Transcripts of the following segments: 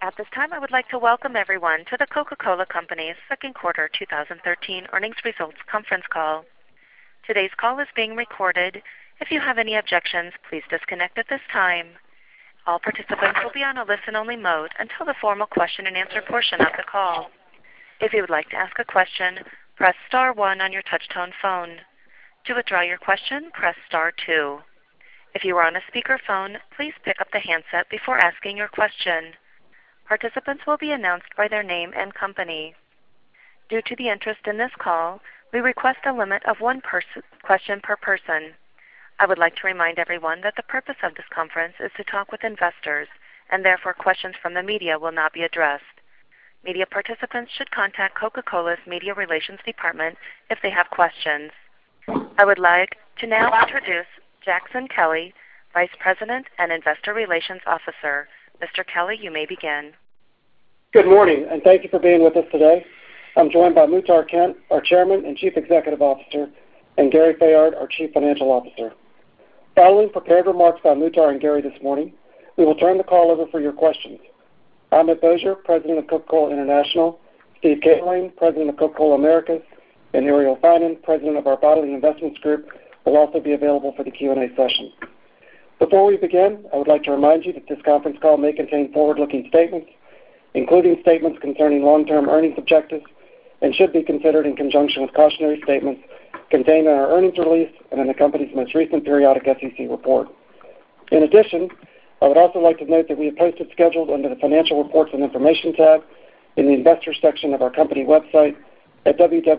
At this time, I would like to welcome everyone to the Coca-Cola Company's second quarter 2013 earnings results conference call. Today's call is being recorded. If you have any objections, please disconnect at this time. All participants will be on a listen-only mode until the formal question and answer portion of the call. If you would like to ask a question, press star 1 on your touch-tone phone. To withdraw your question, press star 2. If you are on a speakerphone, please pick up the handset before asking your question. Participants will be announced by their name and company. Due to the interest in this call, we request a limit of one question per person. I would like to remind everyone that the purpose of this conference is to talk with investors, and therefore questions from the media will not be addressed. Media participants should contact Coca-Cola's Media Relations Department if they have questions. I would like to now introduce Jackson Kelly, Vice President and Investor Relations Officer. Mr. Kelly, you may begin. Good morning, and thank you for being with us today. I'm joined by Muhtar Kent, our Chairman and Chief Executive Officer, and Gary Fayard, our Chief Financial Officer. Following prepared remarks by Muhtar and Gary this morning, we will turn the call over for your questions. Ahmet Bozier, President of Coca-Cola International, Steve Cahillane, President of Coca-Cola Americas, and Ariel Finan, President of our Bottling Investments Group, will also be available for the Q&A session. Before we begin, I would like to remind you that this conference call may contain forward-looking statements, including statements concerning long-term earnings objectives, and should be considered in conjunction with cautionary statements contained in our earnings release and in the company's most recent periodic SEC report. In addition, I would also like to note that we have posted schedules under the Financial Reports and Information tab in the Investors section of our company website at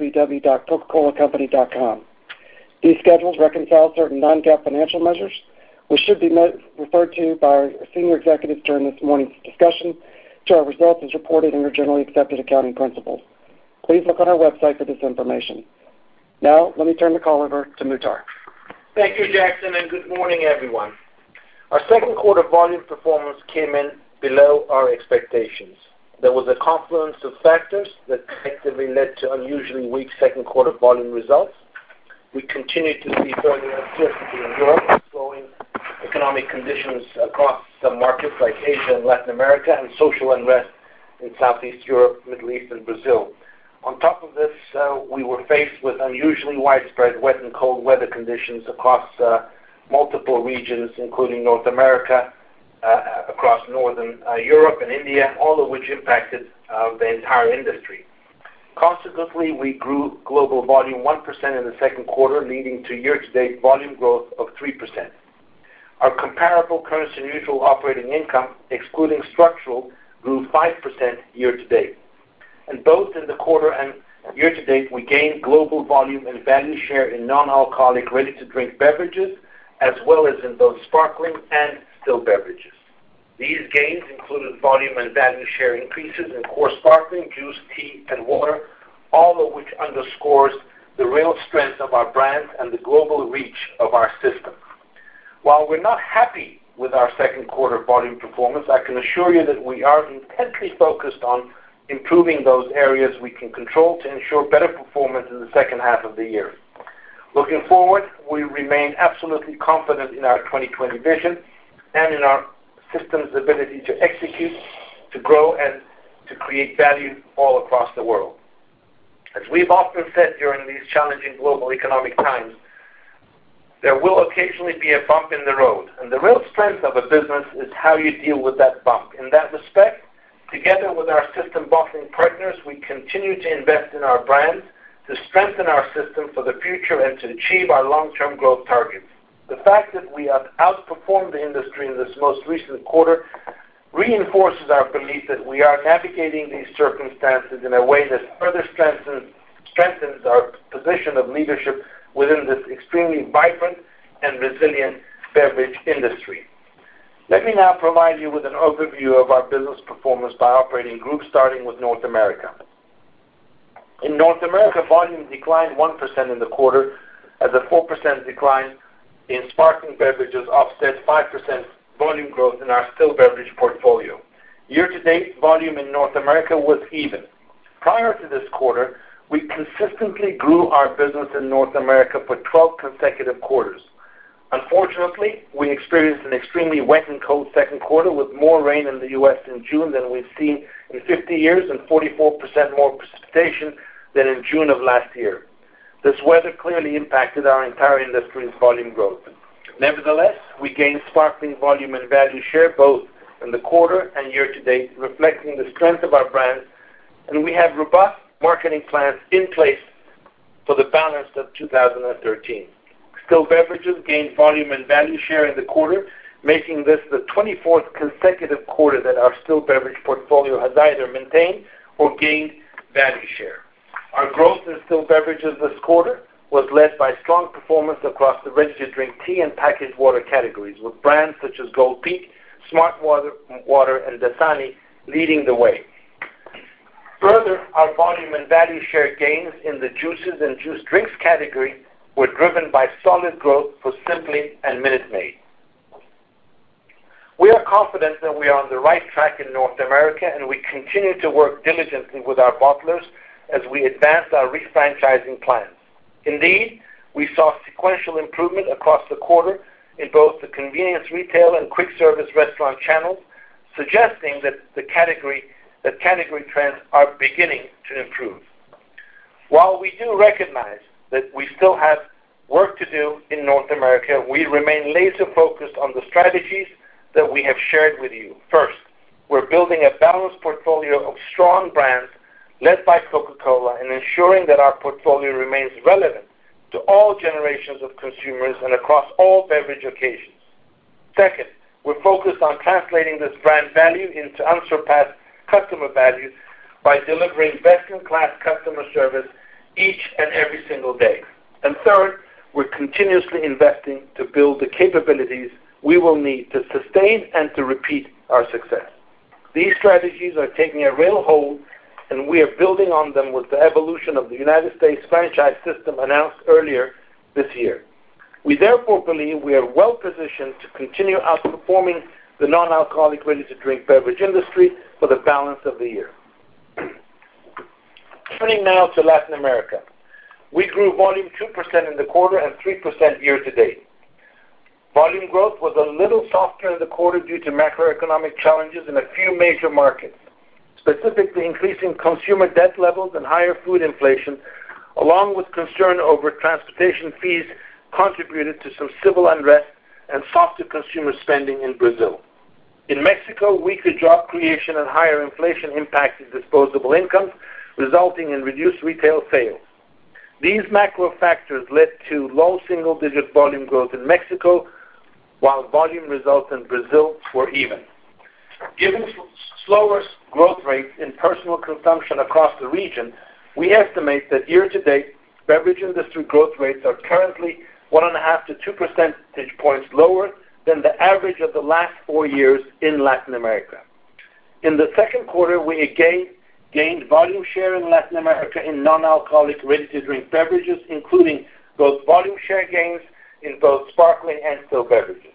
www.coca-colacompany.com. These schedules reconcile certain non-GAAP financial measures, which should be referred to by our senior executives during this morning's discussion, to our results as reported under generally accepted accounting principles. Please look on our website for this information. Now, let me turn the call over to Muhtar. Thank you, Jackson, and good morning, everyone. Our second quarter volume performance came in below our expectations. There was a confluence of factors that collectively led to unusually weak second quarter volume results. We continued to see further uncertainty in Europe, slowing economic conditions across some markets like Asia and Latin America, and social unrest in Southeast Europe, Middle East, and Brazil. On top of this, we were faced with unusually widespread wet and cold weather conditions across multiple regions, including North America, across Northern Europe and India, all of which impacted the entire industry. Consequently, we grew global volume 1% in the second quarter, leading to year-to-date volume growth of 3%. Our comparable currency-neutral operating income, excluding structural, grew 5% year-to-date. And both in the quarter and year-to-date, we gained global volume and value share in non-alcoholic ready-to-drink beverages, as well as in both sparkling and still beverages. These gains included volume and value share increases in core sparkling, juice, tea, and water, all of which underscores the real strength of our brand and the global reach of our system. While we're not happy with our second quarter volume performance, I can assure you that we are intently focused on improving those areas we can control to ensure better performance in the second half of the year. Looking forward, we remain absolutely confident in our 2020 vision and in our system's ability to execute, to grow, and to create value all across the world. As we've often said during these challenging global economic times, there will occasionally be a bump in the road, and the real strength of a business is how you deal with that bump. In that respect, together with our system bottling partners, we continue to invest in our brands to strengthen our system for the future and to achieve our long-term growth targets. The fact that we have outperformed the industry in this most recent quarter reinforces our belief that we are navigating these circumstances in a way that further strengthens our position of leadership within this extremely vibrant and resilient beverage industry. Let me now provide you with an overview of our business performance by operating group, starting with North America. In North America, volume declined 1% in the quarter, as a 4% decline in sparkling beverages offset 5% volume growth in our still beverage portfolio. Year-to-date, volume in North America was even. Prior to this quarter, we consistently grew our business in North America for 12 consecutive quarters. Unfortunately, we experienced an extremely wet and cold second quarter with more rain in the U.S. in June than we've seen in 50 years and 44% more precipitation than in June of last year. This weather clearly impacted our entire industry's volume growth. Nevertheless, we gained sparkling volume and value share both in the quarter and year-to-date, reflecting the strength of our brands, and we have robust marketing plans in place for the balance of 2013. Still beverages gained volume and value share in the quarter, making this the 24th consecutive quarter that our still beverage portfolio has either maintained or gained value share. Our growth in still beverages this quarter was led by strong performance across the ready-to-drink tea and packaged water categories, with brands such as Gold Peak, Smart Water, and Dasani leading the way. Further, our volume and value share gains in the juices and juice drinks category were driven by solid growth for Simply and Minute Maid. We are confident that we are on the right track in North America, and we continue to work diligently with our bottlers as we advance our refranchising plans. Indeed, we saw sequential improvement across the quarter in both the convenience retail and quick service restaurant channels, suggesting that category trends are beginning to improve. While we do recognize that we still have work to do in North America, we remain laser focused on the strategies that we have shared with you. First, we're building a balanced portfolio of strong brands led by Coca-Cola and ensuring that our portfolio remains relevant to all generations of consumers and across all beverage occasions. Second, we're focused on translating this brand value into unsurpassed customer value by delivering best-in-class customer service each and every single day. And third, we're continuously investing to build the capabilities we will need to sustain and to repeat our success. These strategies are taking a real hold, and we are building on them with the evolution of the United States franchise system announced earlier this year. We therefore believe we are well positioned to continue outperforming the non-alcoholic ready-to-drink beverage industry for the balance of the year. Turning now to Latin America. We grew volume 2% in the quarter and 3% year-to-date. Volume growth was a little softer in the quarter due to macroeconomic challenges in a few major markets. Specifically, increasing consumer debt levels and higher food inflation, along with concern over transportation fees, contributed to some civil unrest and softer consumer spending in Brazil. In Mexico, weaker job creation and higher inflation impacted disposable incomes, resulting in reduced retail sales. These macro factors led to low single-digit volume growth in Mexico, while volume results in Brazil were even. Given slower growth rates in personal consumption across the region, we estimate that year-to-date beverage industry growth rates are currently 1.5 to 2 percentage points lower than the average of the last 4 years in Latin America. In the second quarter, we again gained volume share in Latin America in non-alcoholic ready-to-drink beverages, including both volume share gains in both sparkling and still beverages.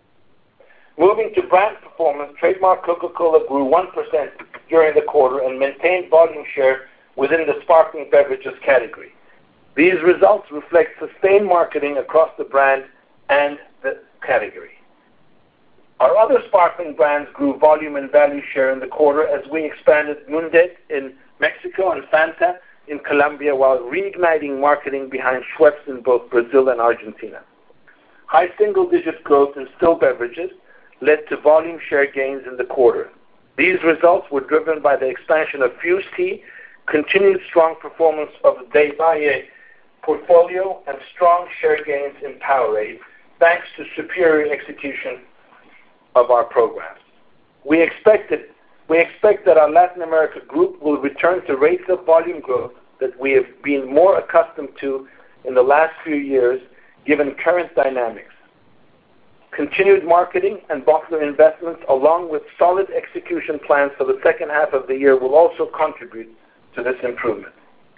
Moving to brand performance, trademark Coca-Cola grew 1% during the quarter and maintained volume share within the sparkling beverages category. These results reflect sustained marketing across the brand and the category. Our other sparkling brands grew volume and value share in the quarter as we expanded Mundet in Mexico and Fanta in Colombia while reigniting marketing behind Schweppes in both Brazil and Argentina. High single-digit growth in still beverages led to volume share gains in the quarter. These results were driven by the expansion of Fuse Tea, continued strong performance of the Del Valle portfolio, and strong share gains in Powerade, thanks to superior execution of our programs. We expect that our Latin America group will return to rates of volume growth that we have been more accustomed to in the last few years, given current dynamics. Continued marketing and bottler investments, along with solid execution plans for the second half of the year, will also contribute to this improvement.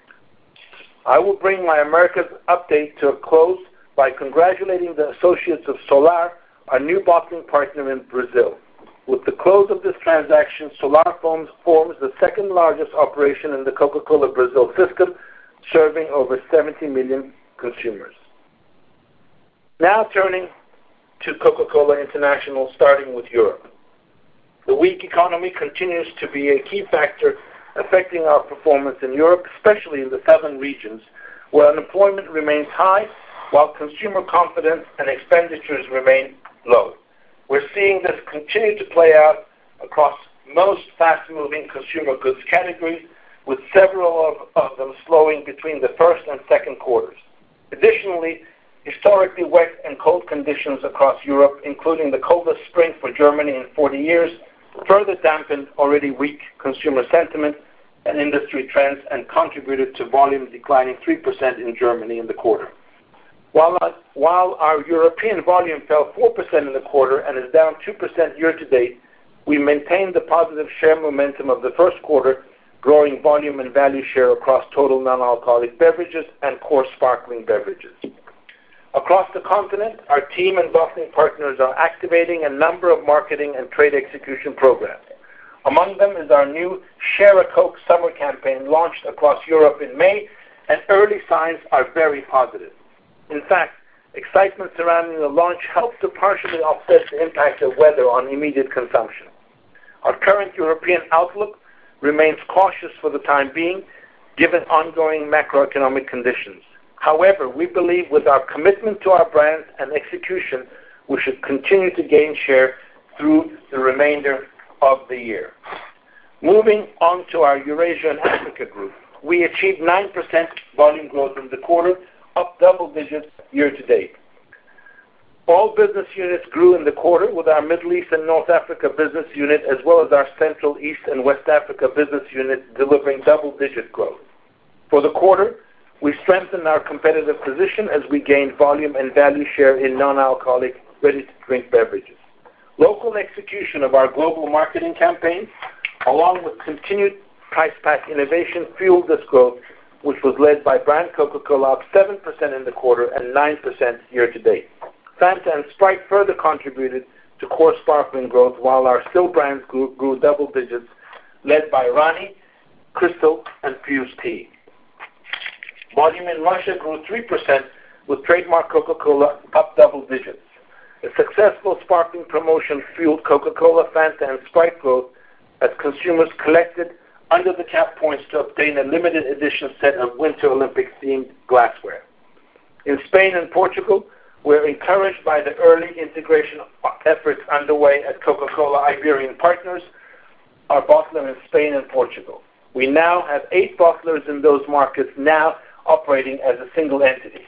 I will bring my Americas update to a close by congratulating the associates of Solar, our new bottling partner in Brazil. With the close of this transaction, Solar forms the second largest operation in the Coca-Cola Brazil system, serving over 70 million consumers. Now turning to Coca-Cola International, starting with Europe. The weak economy continues to be a key factor affecting our performance in Europe, especially in the southern regions, where unemployment remains high while consumer confidence and expenditures remain low. We're seeing this continue to play out across most fast-moving consumer goods categories, with several of them slowing between the first and second quarters. Additionally, historically wet and cold conditions across Europe, including the coldest spring for Germany in 40 years, further dampened already weak consumer sentiment and industry trends and contributed to volume declining 3% in Germany in the quarter. While our European volume fell 4% in the quarter and is down 2% year-to-date, we maintained the positive share momentum of the first quarter, growing volume and value share across total non-alcoholic beverages and core sparkling beverages. Across the continent, our team and bottling partners are activating a number of marketing and trade execution programs. Among them is our new Share a Coke summer campaign launched across Europe in May, and early signs are very positive. In fact, excitement surrounding the launch helped to partially offset the impact of weather on immediate consumption. Our current European outlook remains cautious for the time being, given ongoing macroeconomic conditions. However, we believe with our commitment to our brands and execution, we should continue to gain share through the remainder of the year. Moving on to our Eurasia and Africa group, we achieved 9% volume growth in the quarter, up double digits year-to-date. All business units grew in the quarter, with our Middle East and North Africa business unit, as well as our Central East and West Africa business unit, delivering double-digit growth. For the quarter, we strengthened our competitive position as we gained volume and value share in non-alcoholic ready-to-drink beverages. Local execution of our global marketing campaigns, along with continued price pack innovation, fueled this growth, which was led by brand Coca-Cola, up 7% in the quarter and 9% year-to-date. Fanta and Sprite further contributed to core sparkling growth, while our still brands grew double digits, led by Rani, Crystal, and Fuze Tea. Volume in Russia grew 3%, with trademark Coca-Cola up double digits. A successful sparkling promotion fueled Coca-Cola, Fanta, and Sprite growth as consumers collected under-the-cap points to obtain a limited edition set of Winter Olympics-themed glassware. In Spain and Portugal, we're encouraged by the early integration efforts underway at Coca-Cola Iberian Partners, our bottler in Spain and Portugal. We now have 8 bottlers in those markets now operating as a single entity.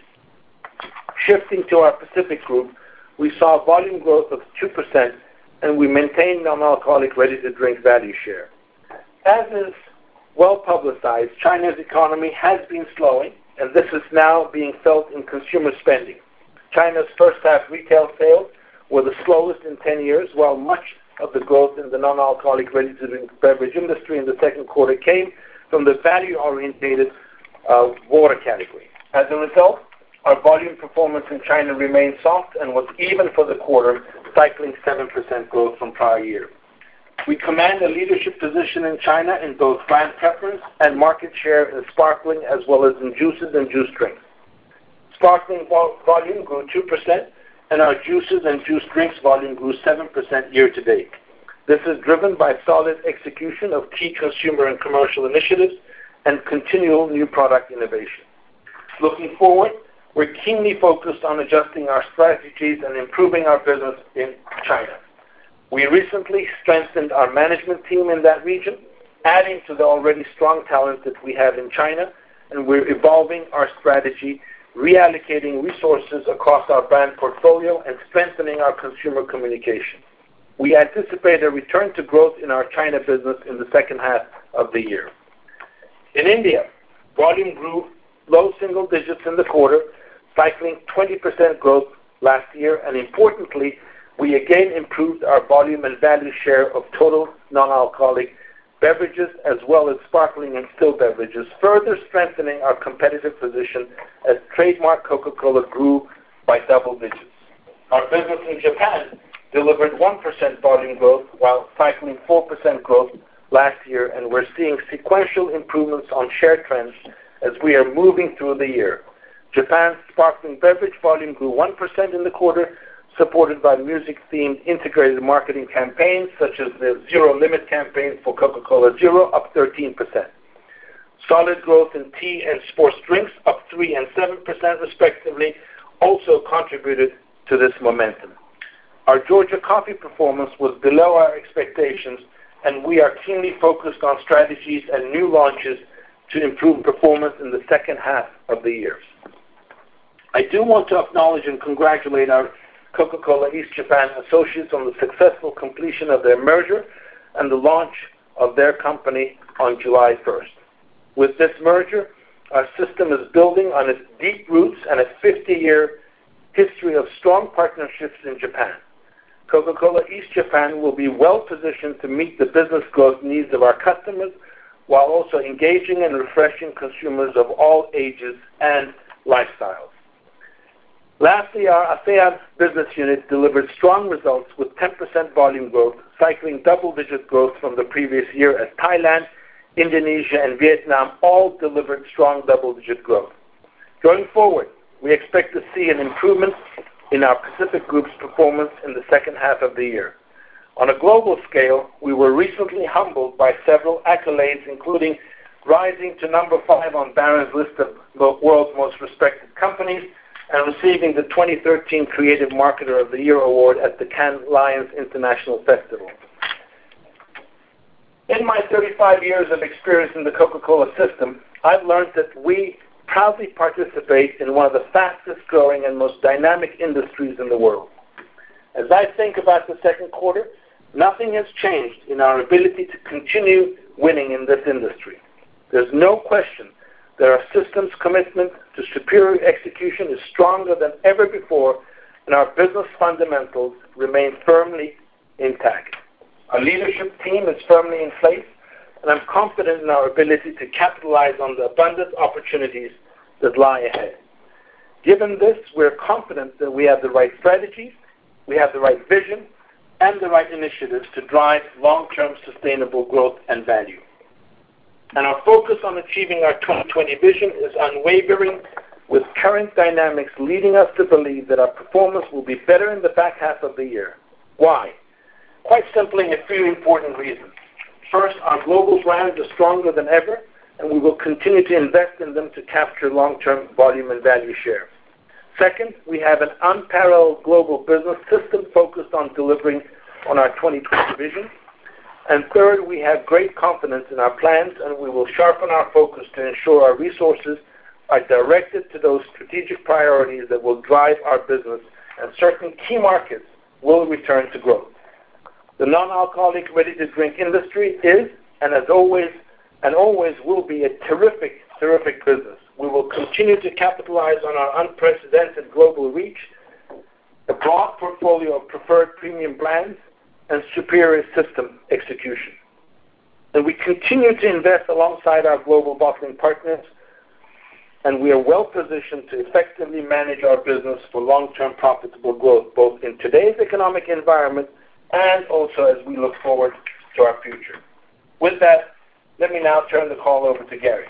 Shifting to our Pacific group, we saw volume growth of 2%, and we maintained non-alcoholic ready-to-drink value share. As is well publicized, China's economy has been slowing, and this is now being felt in consumer spending. China's first half retail sales were the slowest in 10 years, while much of the growth in the non-alcoholic ready-to-drink beverage industry in the second quarter came from the value-oriented water category. As a result, our volume performance in China remained soft and was even for the quarter, cycling 7% growth from prior year. We command a leadership position in China in both brand preference and market share in sparkling, as well as in juices and juice drinks. Sparkling volume grew 2%, and our juices and juice drinks volume grew 7% year-to-date. This is driven by solid execution of key consumer and commercial initiatives and continual new product innovation. Looking forward, we're keenly focused on adjusting our strategies and improving our business in China. We recently strengthened our management team in that region, adding to the already strong talent that we have in China, and we're evolving our strategy, reallocating resources across our brand portfolio, and strengthening our consumer communication. We anticipate a return to growth in our China business in the second half of the year. In India, volume grew low single digits in the quarter, cycling 20% growth last year, and importantly, we again improved our volume and value share of total non-alcoholic beverages as well as sparkling and still beverages, further strengthening our competitive position as trademark Coca-Cola grew by double digits. Our business in Japan delivered 1% volume growth while cycling 4% growth last year, and we're seeing sequential improvements on share trends as we are moving through the year. Japan's sparkling beverage volume grew 1% in the quarter, supported by music-themed integrated marketing campaigns such as the Zero Limit campaign for Coca-Cola Zero, up 13%. Solid growth in tea and sports drinks, up 3% and 7% respectively, also contributed to this momentum. Our Georgia coffee performance was below our expectations, and we are keenly focused on strategies and new launches to improve performance in the second half of the year. I do want to acknowledge and congratulate our Coca-Cola East Japan associates on the successful completion of their merger and the launch of their company on July 1st. With this merger, our system is building on its deep roots and a 50-year history of strong partnerships in Japan. Coca-Cola East Japan will be well positioned to meet the business growth needs of our customers while also engaging and refreshing consumers of all ages and lifestyles. Lastly, our ASEAN business unit delivered strong results with 10% volume growth, cycling double-digit growth from the previous year as Thailand, Indonesia, and Vietnam all delivered strong double-digit growth. Going forward, we expect to see an improvement in our Pacific Group's performance in the second half of the year. On a global scale, we were recently humbled by several accolades, including rising to number 5 on Barron's list of the world's most respected companies and receiving the 2013 Creative Marketer of the Year award at the Cannes Lions International Festival. In my 35 years of experience in the Coca-Cola system, I've learned that we proudly participate in one of the fastest growing and most dynamic industries in the world. As I think about the second quarter, nothing has changed in our ability to continue winning in this industry. There's no question that our system's commitment to superior execution is stronger than ever before, and our business fundamentals remain firmly intact. Our leadership team is firmly in place, and I'm confident in our ability to capitalize on the abundant opportunities that lie ahead. Given this, we're confident that we have the right strategies, we have the right vision, and the right initiatives to drive long-term sustainable growth and value. And our focus on achieving our 2020 vision is unwavering, with current dynamics leading us to believe that our performance will be better in the back half of the year. Why? Quite simply, a few important reasons. First, our global brands are stronger than ever, and we will continue to invest in them to capture long-term volume and value share. Second, we have an unparalleled global business system focused on delivering on our 2020 vision. And third, we have great confidence in our plans, and we will sharpen our focus to ensure our resources are directed to those strategic priorities that will drive our business, and certain key markets will return to growth. The non-alcoholic ready-to-drink industry is, and always will be, a terrific business. We will continue to capitalize on our unprecedented global reach, a broad portfolio of preferred premium brands, and superior system execution. And we continue to invest alongside our global bottling partners, and we are well positioned to effectively manage our business for long-term profitable growth, both in today's economic environment and also as we look forward to our future. With that, let me now turn the call over to Gary.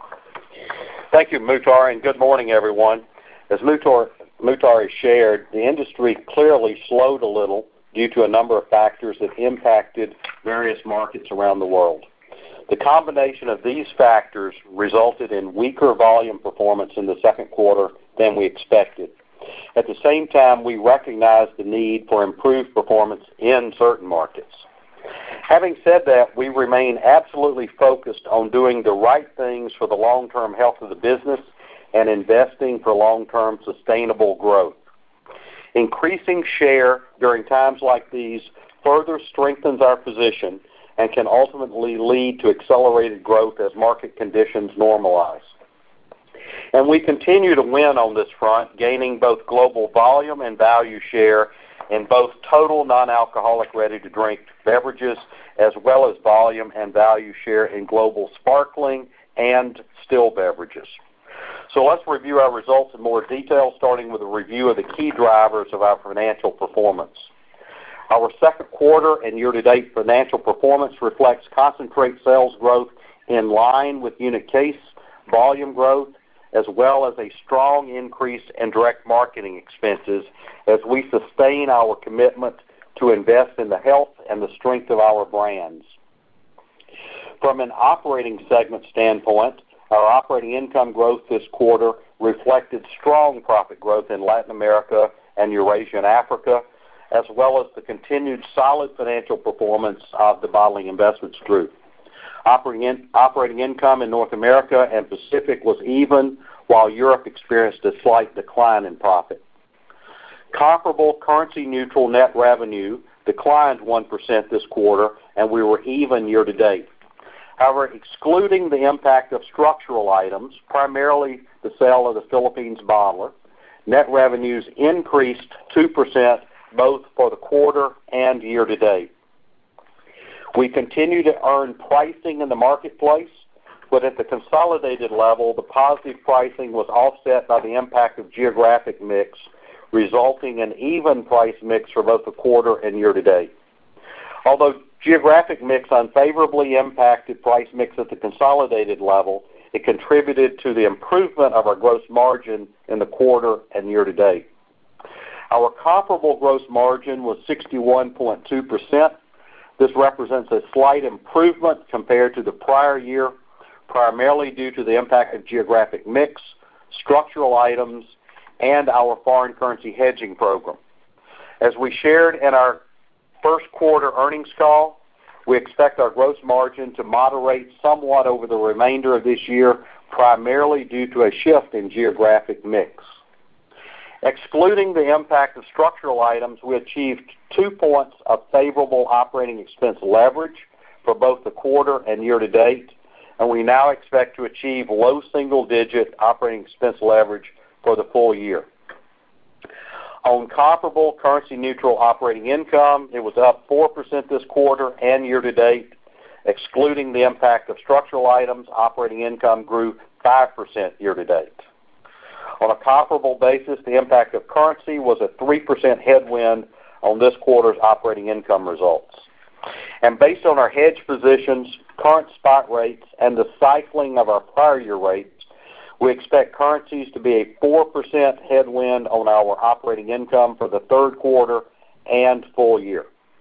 Thank you, Muhtar, and good morning, everyone. As Muhtar has shared, the industry clearly slowed a little due to a number of factors that impacted various markets around the world. The combination of these factors resulted in weaker volume performance in the second quarter than we expected. At the same time, we recognize the need for improved performance in certain markets. Having said that, we remain absolutely focused on doing the right things for the long-term health of the business and investing for long-term sustainable growth. Increasing share during times like these further strengthens our position and can ultimately lead to accelerated growth as market conditions normalize. And we continue to win on this front, gaining both global volume and value share in both total non-alcoholic ready-to-drink beverages, as well as volume and value share in global sparkling and still beverages. So let's review our results in more detail, starting with a review of the key drivers of our financial performance. Our second quarter and year-to-date financial performance reflects concentrate sales growth in line with unit case volume growth, as well as a strong increase in direct marketing expenses as we sustain our commitment to invest in the health and the strength of our brands. From an operating segment standpoint, our operating income growth this quarter reflected strong profit growth in Latin America and Eurasia and Africa, as well as the continued solid financial performance of the Bottling Investments Group. Operating income in North America and Pacific was even, while Europe experienced a slight decline in profit. Comparable currency-neutral net revenue declined 1% this quarter, and we were even year-to-date. However, excluding the impact of structural items, primarily the sale of the Philippines bottler, net revenues increased 2% both for the quarter and year-to-date. We continue to earn pricing in the marketplace, but at the consolidated level, the positive pricing was offset by the impact of geographic mix, resulting in even price mix for both the quarter and year-to-date. Although geographic mix unfavorably impacted price mix at the consolidated level, it contributed to the improvement of our gross margin in the quarter and year-to-date. Our comparable gross margin was 61.2%. This represents a slight improvement compared to the prior year, primarily due to the impact of geographic mix, structural items, and our foreign currency hedging program. As we shared in our first quarter earnings call, we expect our gross margin to moderate somewhat over the remainder of this year, primarily due to a shift in geographic mix. Excluding the impact of structural items, we achieved 2 points of favorable operating expense leverage for both the quarter and year-to-date, and we now expect to achieve low single-digit operating expense leverage for the full year. On comparable currency-neutral operating income, it was up 4% this quarter and year-to-date. Excluding the impact of structural items, operating income grew 5% year-to-date. On a comparable basis, the impact of currency was a 3% headwind on this quarter's operating income results. And based on our hedge positions, current spot rates, and the cycling of our prior year rates, we expect currencies to be a 4% headwind on our operating income for the third quarter and full year.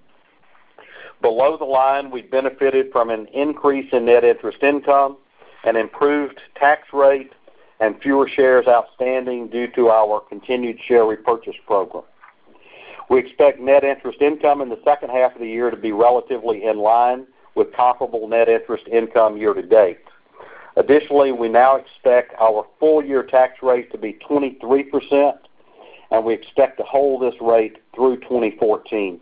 Below the line, we benefited from an increase in net interest income, an improved tax rate, and fewer shares outstanding due to our continued share repurchase program. We expect net interest income in the second half of the year to be relatively in line with comparable net interest income year-to-date. Additionally, we now expect our full-year tax rate to be 23%, and we expect to hold this rate through 2014.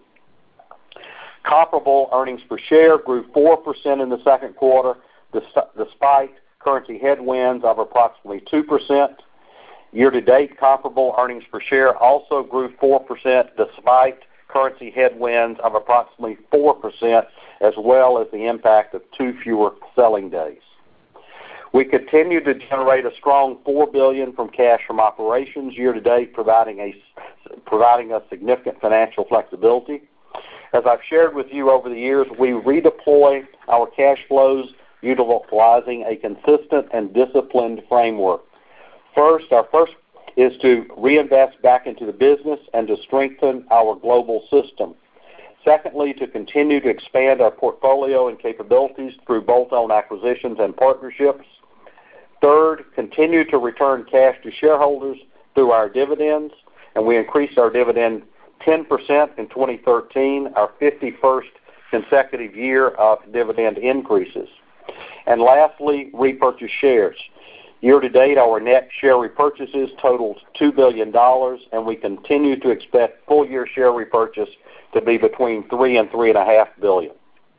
Comparable earnings per share grew 4% in the second quarter, despite currency headwinds of approximately 2%. Year-to-date comparable earnings per share also grew 4% despite currency headwinds of approximately 4%, as well as the impact of 2 fewer selling days. We continue to generate a strong $4 billion from cash from operations year-to-date, providing us significant financial flexibility. As I've shared with you over the years, we redeploy our cash flows utilizing a consistent and disciplined framework. Our first is to reinvest back into the business and to strengthen our global system. Secondly, to continue to expand our portfolio and capabilities through bolt-on acquisitions and partnerships. Third, continue to return cash to shareholders through our dividends, and we increased our dividend 10% in 2013, our 51st consecutive year of dividend increases. And lastly, repurchase shares. Year-to-date, our net share repurchases totaled $2 billion, and we continue to expect full-year share repurchase to be between $3 and $3.5 billion.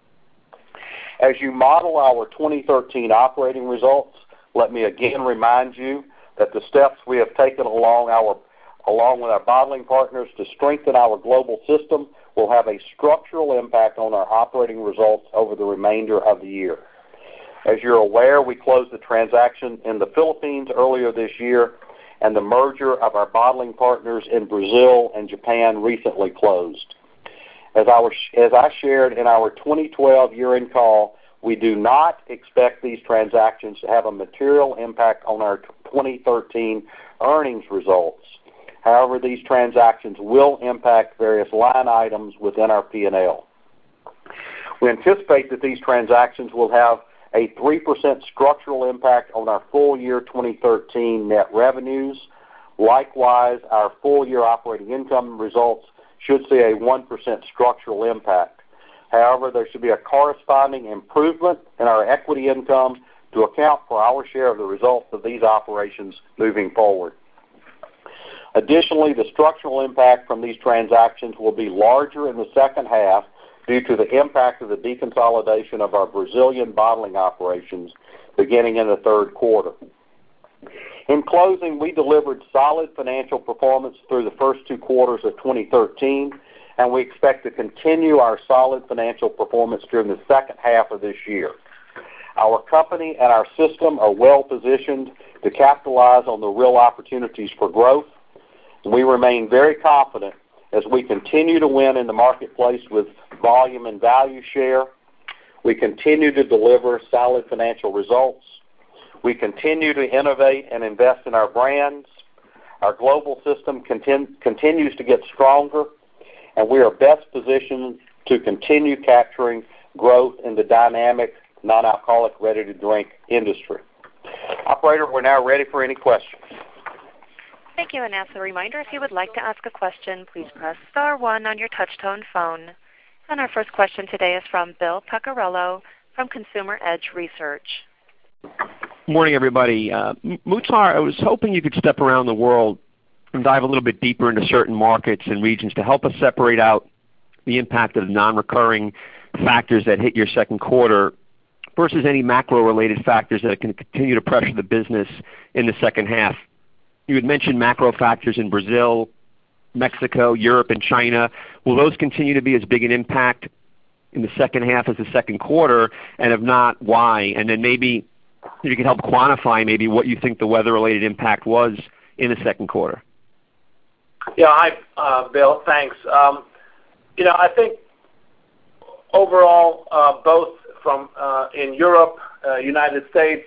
As you model our 2013 operating results, let me again remind you that the steps we have taken along with our bottling partners to strengthen our global system will have a structural impact on our operating results over the remainder of the year. As you're aware, we closed the transaction in the Philippines earlier this year, and the merger of our bottling partners in Brazil and Japan recently closed. As I shared in our 2012 year-end call, we do not expect these transactions to have a material impact on our 2013 earnings results. However, these transactions will impact various line items within our P&L. We anticipate that these transactions will have a 3% structural impact on our full year 2013 net revenues. Likewise, our full year operating income results should see a 1% structural impact. However, there should be a corresponding improvement in our equity income to account for our share of the results of these operations moving forward. Additionally, the structural impact from these transactions will be larger in the second half due to the impact of the deconsolidation of our Brazilian bottling operations beginning in the third quarter. In closing, we delivered solid financial performance through the first 2 quarters of 2013, and we expect to continue our solid financial performance during the second half of this year. Our company and our system are well positioned to capitalize on the real opportunities for growth. We remain very confident as we continue to win in the marketplace with volume and value share. We continue to deliver solid financial results. We continue to innovate and invest in our brands. Our global system continues to get stronger, and we are best positioned to continue capturing growth in the dynamic non-alcoholic ready-to-drink industry. Operator, we're now ready for any questions. Thank you, and as a reminder, if you would like to ask a question, please press star 1 on your touch-tone phone. And our first question today is from Bill Pecorello from Consumer Edge Research. Good morning, everybody. Muhtar, I was hoping you could step around the world and dive a little bit deeper into certain markets and regions to help us separate out the impact of non-recurring factors that hit your second quarter versus any macro-related factors that can continue to pressure the business in the second half. You had mentioned macro factors in Brazil, Mexico, Europe, and China. Will those continue to be as big an impact in the second half as the second quarter? And if not, why? And then maybe if you could help quantify maybe what you think the weather-related impact was in the second quarter. Yeah, hi, Bill. Thanks. I think overall, both from in Europe, United States,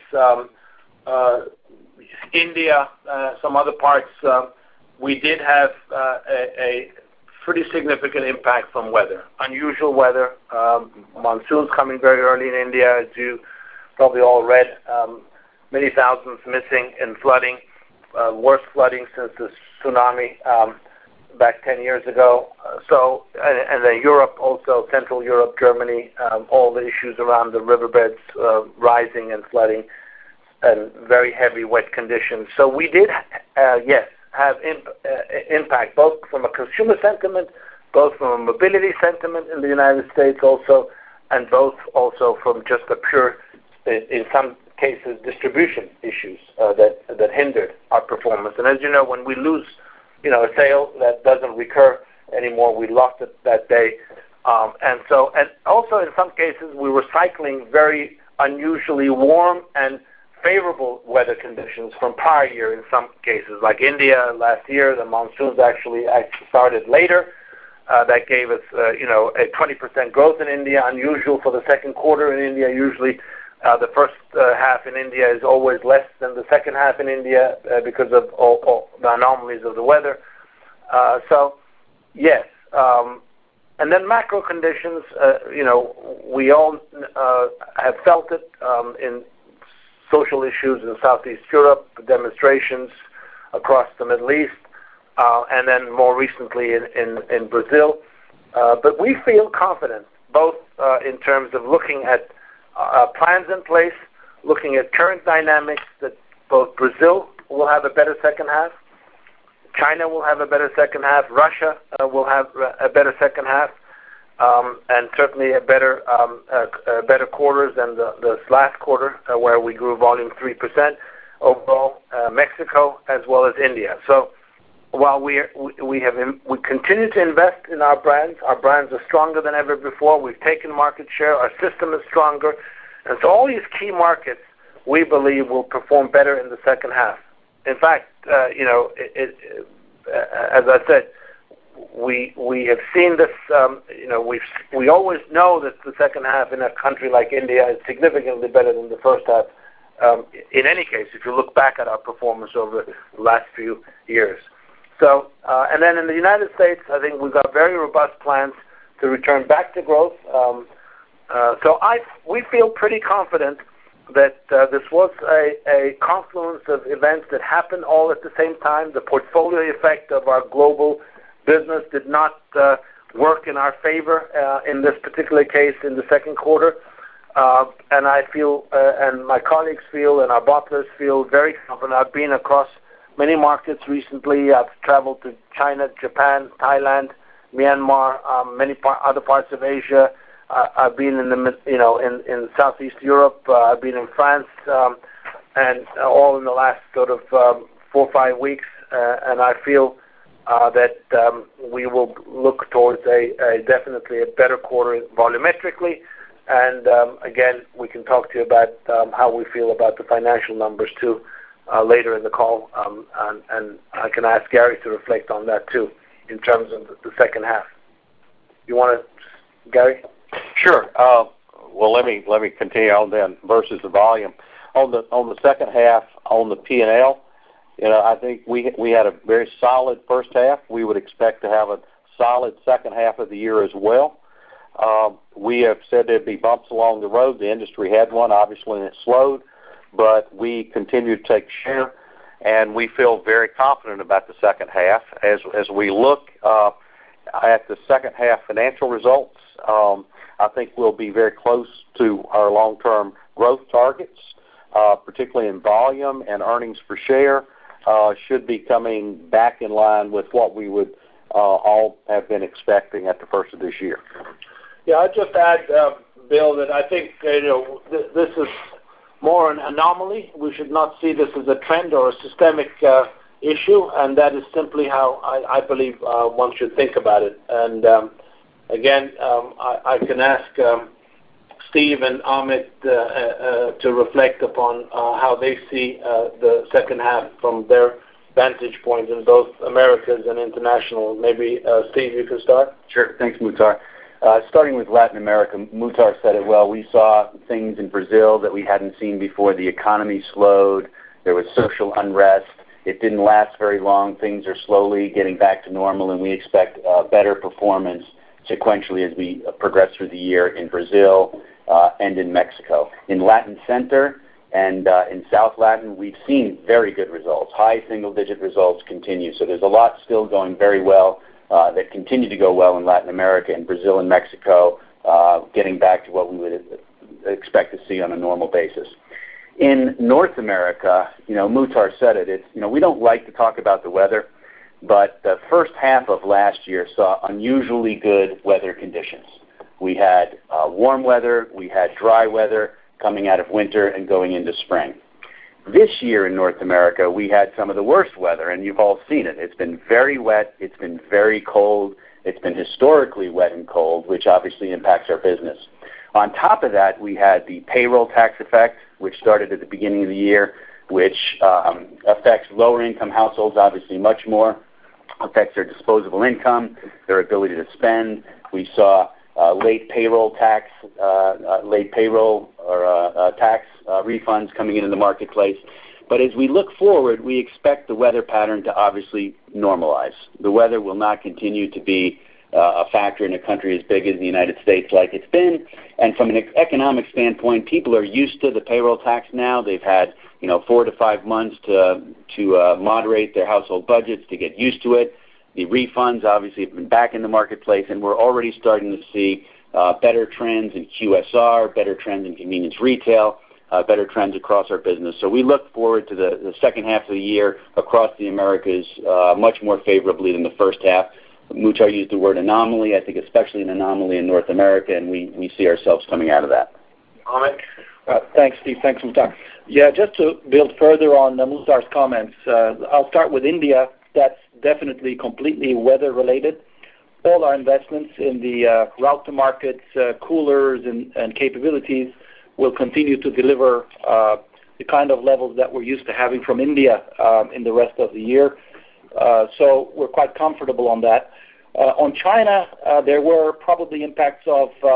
India, some other parts, we did have a pretty significant impact from weather. Unusual weather, monsoons coming very early in India, as you probably all read, many thousands missing in flooding, worst flooding since the tsunami back 10 years ago. And then Europe also, Central Europe, Germany, all the issues around the riverbeds rising and flooding, and very heavy wet conditions. So we did, yes, have impact both from a consumer sentiment, both from a mobility sentiment in the United States also, and both also from just a pure, in some cases, distribution issues that hindered our performance. And as you know, when we lose, a sale that doesn't recur anymore, we lost it that day. And also in some cases, we were cycling very unusually warm and favorable weather conditions from prior year in some cases. Like India last year, the monsoons actually started later. That gave us, a 20% growth in India, unusual for the second quarter in India. Usually the first half in India is always less than the second half in India because of all the anomalies of the weather. So, yes. And then macro conditions, we all have felt it in social issues in Southeast Europe, demonstrations across the Middle East, and then more recently in Brazil. But we feel confident, both in terms of looking at plans in place, looking at current dynamics, that both Brazil will have a better second half, China will have a better second half, Russia will have a better second half, and certainly a better quarters than the last quarter where we grew volume 3% overall, Mexico as well as India. So while we continue to invest in our brands are stronger than ever before. We've taken market share. Our system is stronger. And so all these key markets, we believe, will perform better in the second half. In fact, as I said, we have seen this, we always know that the second half in a country like India is significantly better than the first half in any case, if you look back at our performance over the last few years. So, and then in the United States, I think we've got very robust plans to return back to growth. We feel pretty confident that this was a confluence of events that happened all at the same time. The portfolio effect of our global business did not work in our favor in this particular case in the second quarter. And I feel, and my colleagues feel, and our bottlers feel very confident. I've been across many markets recently. I've traveled to China, Japan, Thailand, Myanmar, many other parts of Asia. I've been in Southeast Europe. I've been in France, and all in the last sort of 4 or 5 weeks. And I feel that we will look towards definitely a better quarter volumetrically. And again, we can talk to you about how we feel about the financial numbers too later in the call. And I can ask Gary to reflect on that too in terms of the second half. You want to, Gary? Sure. Well, let me continue on then versus the volume. On the second half, on the P&L, I think we had a very solid first half. We would expect to have a solid second half of the year as well. We have said there'd be bumps along the road. The industry had one, obviously, and it slowed, but we continue to take share, and we feel very confident about the second half. As we look at the second half financial results, I think we'll be very close to our long-term growth targets, particularly in volume and earnings per share, should be coming back in line with what we would all have been expecting at the first of this year. Yeah, I'd just add, Bill, that I think this is more an anomaly. We should not see this as a trend or a systemic issue, and that is simply how I believe one should think about it. And again, I can ask Steve and Amit to reflect upon how they see the second half from their vantage point in both Americas and international. Maybe, Steve, you can start? Sure. Thanks, Muhtar. Starting with Latin America, Muhtar said it well. We saw things in Brazil that we hadn't seen before. The economy slowed. There was social unrest. It didn't last very long. Things are slowly getting back to normal, and we expect better performance sequentially as we progress through the year in Brazil and in Mexico. In Latin Center and in South Latin, we've seen very good results. High single-digit results continue. So there's a lot still going very well that continue to go well in Latin America and Brazil and Mexico, getting back to what we would expect to see on a normal basis. In North America, Muhtar said it. We don't like to talk about the weather, but the first half of last year saw unusually good weather conditions. We had warm weather, we had dry weather coming out of winter and going into spring. This year in North America, we had some of the worst weather, and you've all seen it. It's been very wet, it's been very cold, it's been historically wet and cold, which obviously impacts our business. On top of that, we had the payroll tax effect, which started at the beginning of the year, which affects lower-income households obviously much more, affects their disposable income, their ability to spend. We saw late payroll tax refunds coming into the marketplace. But as we look forward, we expect the weather pattern to obviously normalize. The weather will not continue to be a factor in a country as big as the United States like it's been. And from an economic standpoint, people are used to the payroll tax now. They've had 4 to 5 months to moderate their household budgets, to get used to it. The refunds obviously have been back in the marketplace, and we're already starting to see better trends in QSR, better trends in convenience retail, better trends across our business. So we look forward to the second half of the year across the Americas much more favorably than the first half. Muhtar used the word anomaly. I think especially an anomaly in North America, and we see ourselves coming out of that. Amit? Thanks, Steve. Thanks, Muhtar. Yeah, just to build further on Muhtar's comments, I'll start with India. That's definitely completely weather-related. All our investments in the route to markets, coolers, and capabilities will continue to deliver the kind of levels that we're used to having from India in the rest of the year. So we're quite comfortable on that. On China, there were probably impacts of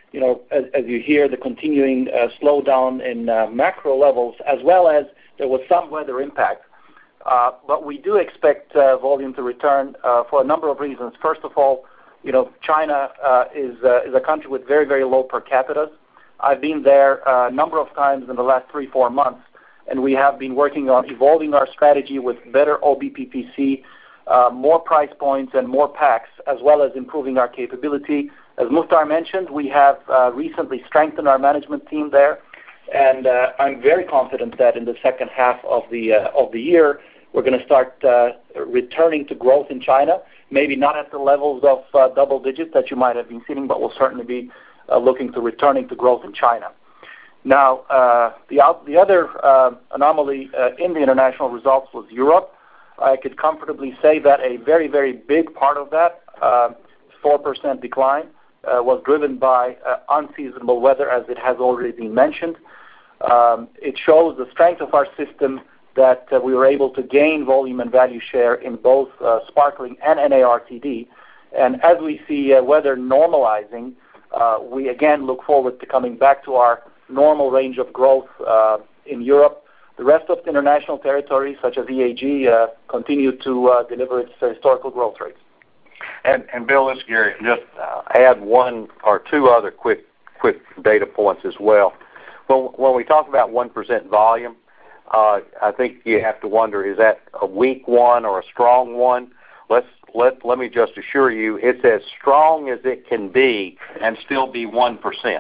as you hear, the continuing slowdown in macro levels, as well as there was some weather impact. But we do expect volume to return for a number of reasons. First of all, China is a country with very, very low per capita. I've been there a number of times in the last 3-4 months, and we have been working on evolving our strategy with better OBPPC, more price points and more packs, as well as improving our capability. As Muhtar mentioned, we have recently strengthened our management team there, and I'm very confident that in the second half of the year, we're going to start returning to growth in China, maybe not at the levels of double digits that you might have been seeing, but we'll certainly be looking to returning to growth in China. Now, the other anomaly in the international results was Europe. I could comfortably say that a very, very big part of that, 4% decline, was driven by unseasonable weather, as it has already been mentioned. It shows the strength of our system that we were able to gain volume and value share in both sparkling and NARTD. And as we see weather normalizing, we again look forward to coming back to our normal range of growth in Europe. The rest of the international territories, such as EAG, continue to deliver its historical growth rates. And Bill, this is Gary. Just add one or two other quick data points as well. When we talk about 1% volume, I think you have to wonder, is that a weak one or a strong one? Let me just assure you, it's as strong as it can be and still be 1%.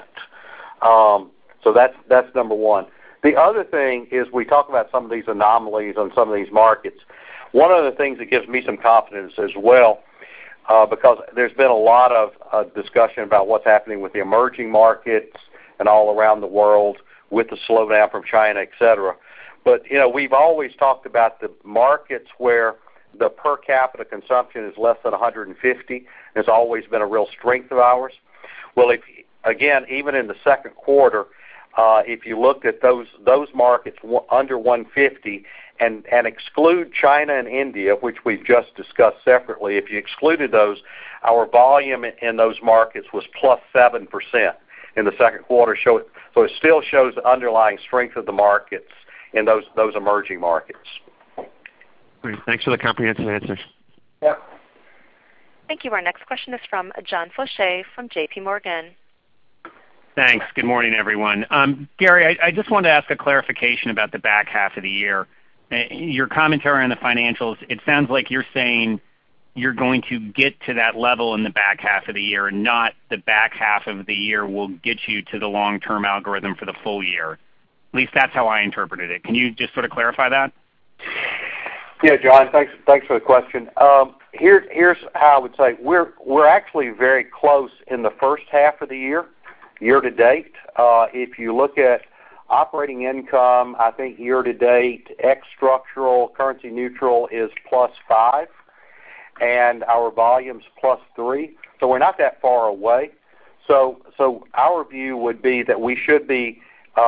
So that's number one. The other thing is we talk about some of these anomalies on some of these markets. One of the things that gives me some confidence as well, because there's been a lot of discussion about what's happening with the emerging markets and all around the world with the slowdown from China, et cetera. But, we've always talked about the markets where the per capita consumption is less than 150. It's always been a real strength of ours. Well, even in the second quarter, if you looked at those markets under 150 and exclude China and India, which we've just discussed separately, if you excluded those, our volume in those markets was plus 7% in the second quarter. So it still shows the underlying strength of the markets in those emerging markets. Great. Thanks for the comprehensive answers. Yeah. Thank you. Our next question is from John Faucher from J.P. Morgan. Thanks. Good morning, everyone. Gary, I just wanted to ask a clarification about the back half of the year. Your commentary on the financials, it sounds like you're saying you're going to get to that level in the back half of the year, not the back half of the year will get you to the long-term algorithm for the full year. At least that's how I interpreted it. Can you just sort of clarify that? Yeah, John, thanks for the question. Here's how I would say we're actually very close in the first half of the year to date. If you look at operating income, I think year to date, ex-structural, currency neutral is +5, and our volume's +3. So we're not that far away. So our view would be that we should be,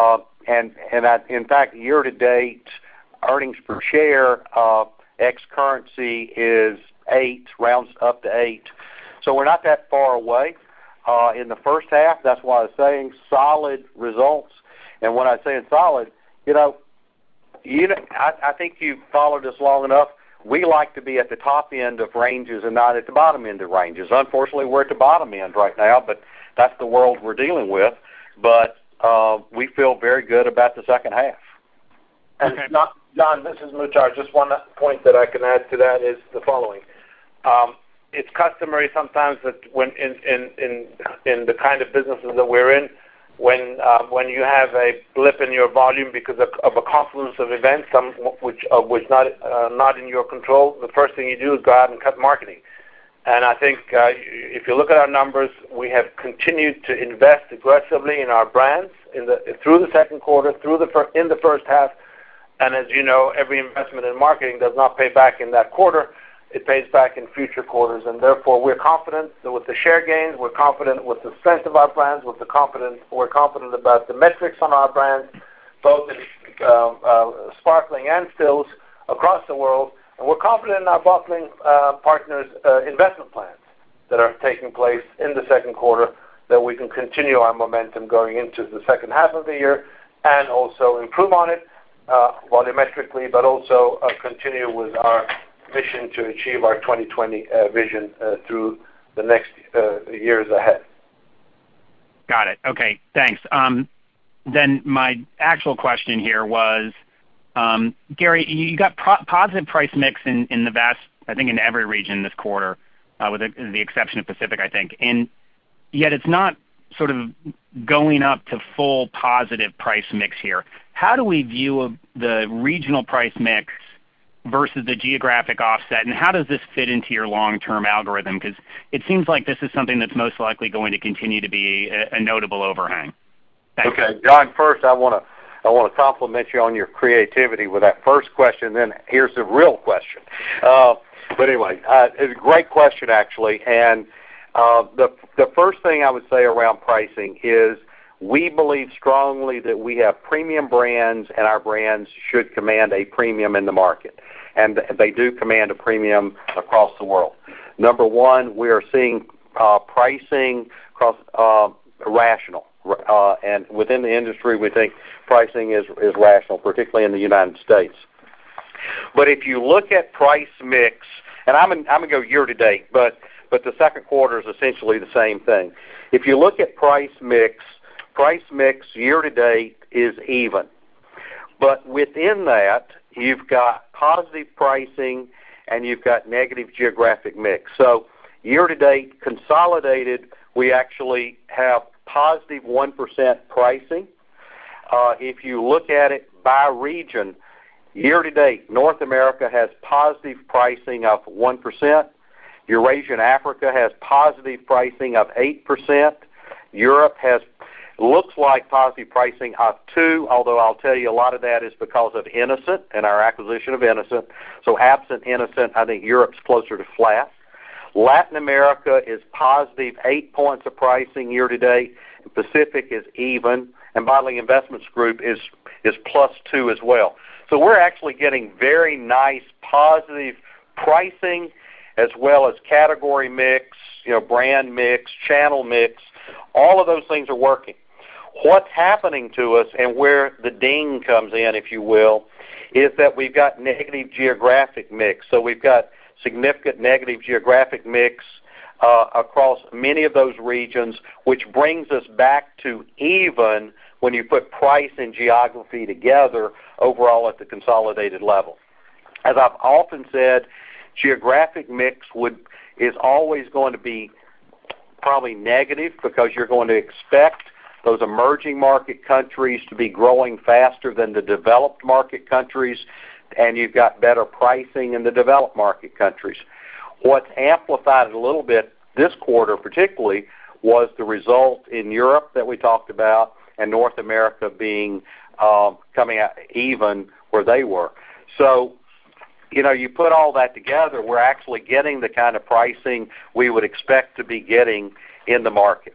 in fact, year to date, earnings per share ex-currency is 8, rounds up to 8. So we're not that far away in the first half. That's why I was saying solid results. And when I say solid, I think you've followed us long enough. We like to be at the top end of ranges and not at the bottom end of ranges. Unfortunately, we're at the bottom end right now, but that's the world we're dealing with. But we feel very good about the second half. And John, this is Muhtar. Just one point that I can add to that is the following. It's customary sometimes that when in the kind of businesses that we're in, when you have a blip in your volume because of a confluence of events, some which not in your control, the first thing you do is go out and cut marketing. And I think if you look at our numbers, we have continued to invest aggressively in our brands through the second quarter, in the first half. And as you know, every investment in marketing does not pay back in that quarter. It pays back in future quarters, and therefore we're confident that with the share gains, we're confident with the strength of our brands, we're confident about the metrics on our brands, both in sparkling and stills across the world, and we're confident in our bottling partners' investment plans that are taking place in the second quarter that we can continue our momentum going into the second half of the year and also improve on it volumetrically, but also continue with our mission to achieve our 2020 vision through the next years ahead. Got it. Okay, thanks. Then my actual question here was, Gary, you got positive price mix in the vast, I think in every region this quarter, with the exception of Pacific, I think. And yet it's not sort of going up to full positive price mix here. How do we view the regional price mix versus the geographic offset, and how does this fit into your long-term algorithm? Because it seems like this is something that's most likely going to continue to be a notable overhang. Thanks. Okay, John, first I want to compliment you on your creativity with that first question, then here's the real question. But anyway, it's a great question, actually, and the first thing I would say around pricing is we believe strongly that we have premium brands, and our brands should command a premium in the market. And they do command a premium across the world. Number one, we are seeing pricing across rational. And within the industry, we think pricing is rational, particularly in the United States. But if you look at price mix, and I'm going to go year to date, but the second quarter is essentially the same thing. If you look at price mix year to date is even. But within that, you've got positive pricing and you've got negative geographic mix. So year to date, consolidated, we actually have positive 1% pricing. If you look at it by region, year to date, North America has positive pricing of 1%. Eurasia and Africa has positive pricing of 8%. Europe looks like positive pricing of 2%, although I'll tell you a lot of that is because of Innocent and our acquisition of Innocent. So absent Innocent, I think Europe's closer to flat. Latin America is positive 8 points of pricing year to date. Pacific is even, and Bottling Investments Group is plus 2 as well. So we're actually getting very nice positive pricing as well as category mix, brand mix, channel mix. All of those things are working. What's happening to us and where the ding comes in, if you will, is that we've got negative geographic mix. So we've got significant negative geographic mix across many of those regions, which brings us back to even when you put price and geography together overall at the consolidated level. As I've often said, geographic mix is always going to be probably negative because you're going to expect those emerging market countries to be growing faster than the developed market countries, and you've got better pricing in the developed market countries. What's amplified it a little bit this quarter particularly was the result in Europe that we talked about and North America being coming out even where they were. So, you put all that together, we're actually getting the kind of pricing we would expect to be getting in the market.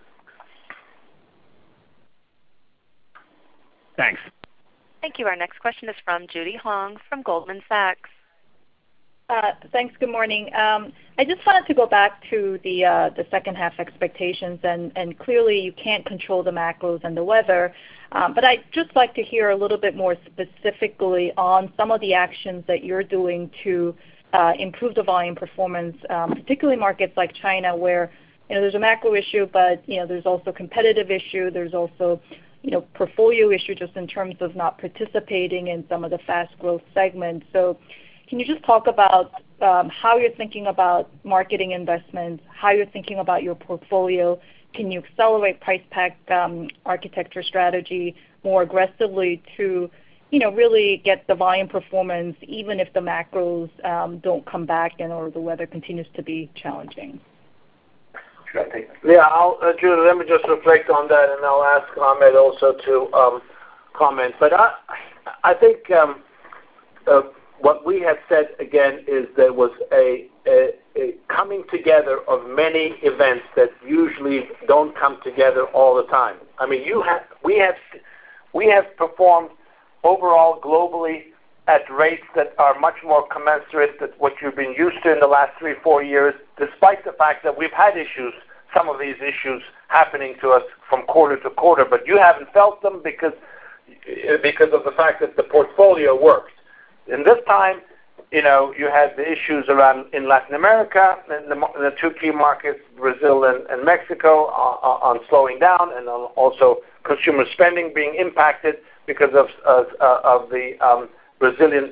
Thanks. Thank you. Our next question is from Judy Hong from Goldman Sachs. Thanks. Good morning. I just wanted to go back to the second half expectations, and clearly you can't control the macros and the weather, but I'd just like to hear a little bit more specifically on some of the actions that you're doing to improve the volume performance, particularly markets like China where there's a macro issue, but there's also competitive issue. There's also portfolio issue just in terms of not participating in some of the fast growth segments. So can you just talk about how you're thinking about marketing investments, how you're thinking about your portfolio? Can you accelerate price pack architecture strategy more aggressively to really get the volume performance even if the macros don't come back or the weather continues to be challenging? Yeah, Judy, let me just reflect on that, and I'll ask Ahmed also to comment. But I think what we have said again is there was a coming together of many events that usually don't come together all the time. I mean, we have performed overall globally at rates that are much more commensurate with what you've been used to in the last 3-4 years, despite the fact that we've had issues some of these issues happening to us from quarter to quarter, but you haven't felt them because of the fact that the portfolio worked. In this time, you had the issues around in Latin America, and the two key markets, Brazil and Mexico, on slowing down, and also consumer spending being impacted because of the Brazilian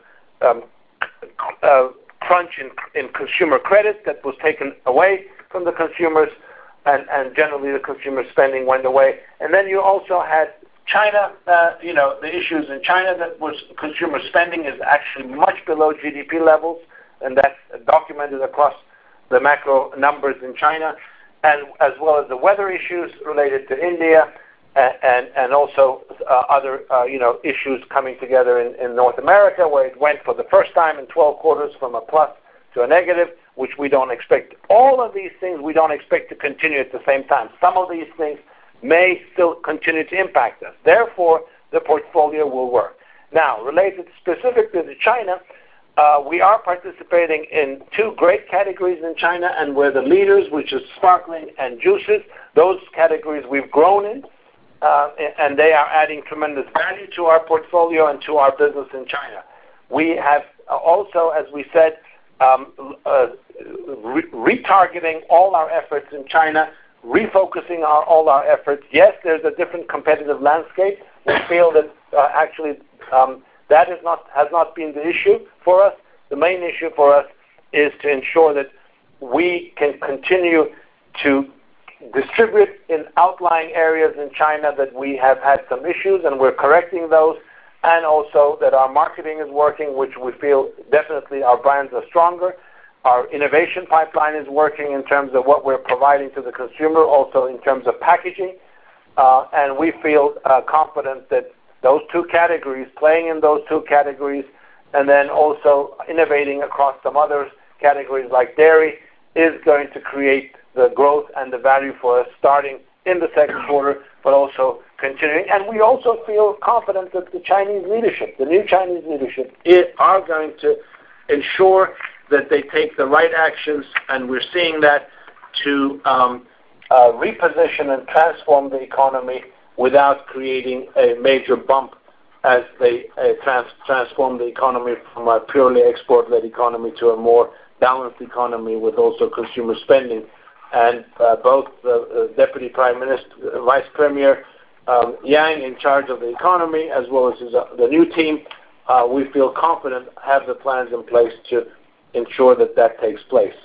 crunch in consumer credit that was taken away from the consumers, and generally the consumer spending went away. And then you also had China, the issues in China that was consumer spending is actually much below GDP levels, and that's documented across the macro numbers in China, and as well as the weather issues related to India, and also other issues coming together in North America, where it went for the first time in 12 quarters from a plus to a negative, which we don't expect. All of these things we don't expect to continue at the same time. Some of these things may still continue to impact us. Therefore, the portfolio will work. Now, related specifically to China, we are participating in two great categories in China, and we're the leaders, which is sparkling and juices. Those categories we've grown in, and they are adding tremendous value to our portfolio and to our business in China. We have also, as we said, retargeting all our efforts in China, refocusing all our efforts. Yes, there's a different competitive landscape. We feel that actually that has not been the issue for us. The main issue for us is to ensure that we can continue to distribute in outlying areas in China that we have had some issues, and we're correcting those, and also that our marketing is working, which we feel definitely our brands are stronger. Our innovation pipeline is working in terms of what we're providing to the consumer, also in terms of packaging, and we feel confident that those two categories, playing in those two categories, and then also innovating across some other categories like dairy, is going to create the growth and the value for us starting in the second quarter, but also continuing. And we also feel confident that the Chinese leadership, the new Chinese leadership, are going to ensure that they take the right actions, and we're seeing that to reposition and transform the economy without creating a major bump as they transform the economy from a purely export-led economy to a more balanced economy with also consumer spending. And both the Deputy Prime Minister, Vice Premier Yang in charge of the economy, as well as the new team, we feel confident have the plans in place to ensure that takes place.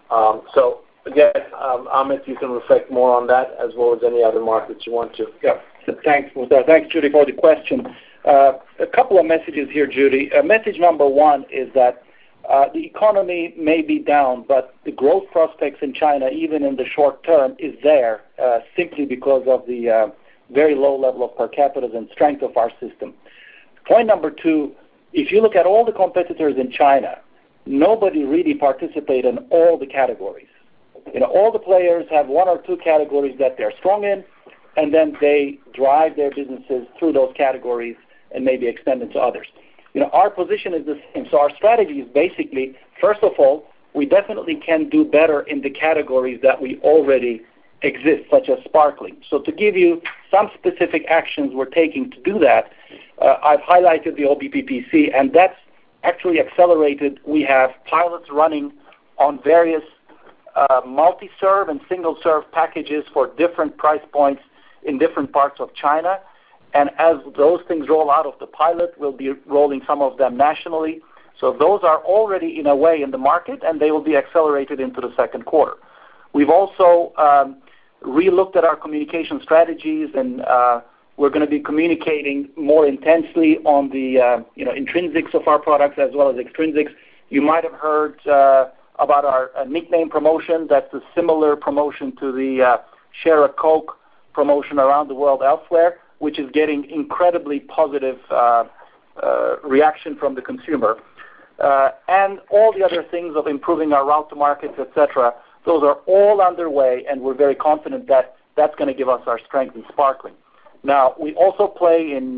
So again, Amit, you can reflect more on that as well as any other markets you want to. Yeah, thanks, Muhtar. Thanks, Judy, for the question. A couple of messages here, Judy. Message number one is that the economy may be down, but the growth prospects in China, even in the short term, is there simply because of the very low level of per capita and strength of our system. Point number two, if you look at all the competitors in China, nobody really participates in all the categories. All the players have one or two categories that they're strong in, and then they drive their businesses through those categories and maybe extend into others. Our position is the same. So our strategy is basically, first of all, we definitely can do better in the categories that we already exist, such as sparkling. So to give you some specific actions we're taking to do that, I've highlighted the OBPPC, and that's actually accelerated. We have pilots running on various multi-serve and single-serve packages for different price points in different parts of China. And as those things roll out of the pilot, we'll be rolling some of them nationally. So those are already in a way in the market, and they will be accelerated into the second quarter. We've also re-looked at our communication strategies, and we're going to be communicating more intensely on the intrinsics of our products as well as extrinsics. You might have heard about our nickname promotion. That's a similar promotion to the Share a Coke promotion around the world elsewhere, which is getting incredibly positive reaction from the consumer. And all the other things of improving our route to markets, etc., those are all underway, and we're very confident that that's going to give us our strength in sparkling. Now, we also play in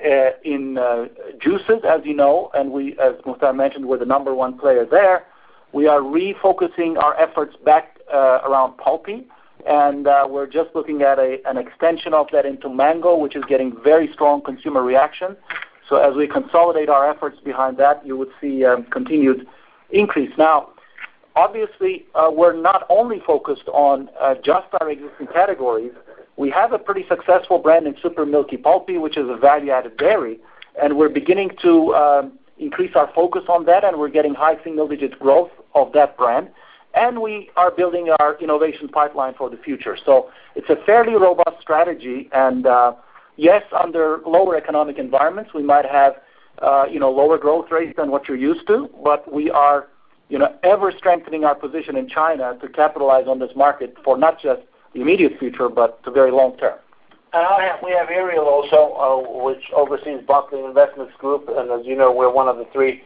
juices, as you know, and we, as Muhtar mentioned, we're the number one player there. We are refocusing our efforts back around pulpy, and we're just looking at an extension of that into mango, which is getting very strong consumer reaction. So as we consolidate our efforts behind that, you would see continued increase. Now, obviously, we're not only focused on just our existing categories. We have a pretty successful brand in Super Milky Pulpy, which is a value-added dairy, and we're beginning to increase our focus on that, and we're getting high single-digit growth of that brand. And we are building our innovation pipeline for the future. So it's a fairly robust strategy, and yes, under lower economic environments, we might have lower growth rates than what you're used to, but we are ever strengthening our position in China to capitalize on this market for not just the immediate future, but the very long term. And we have Ariel also, which oversees Bottling Investments Group, and as you know, we're one of the three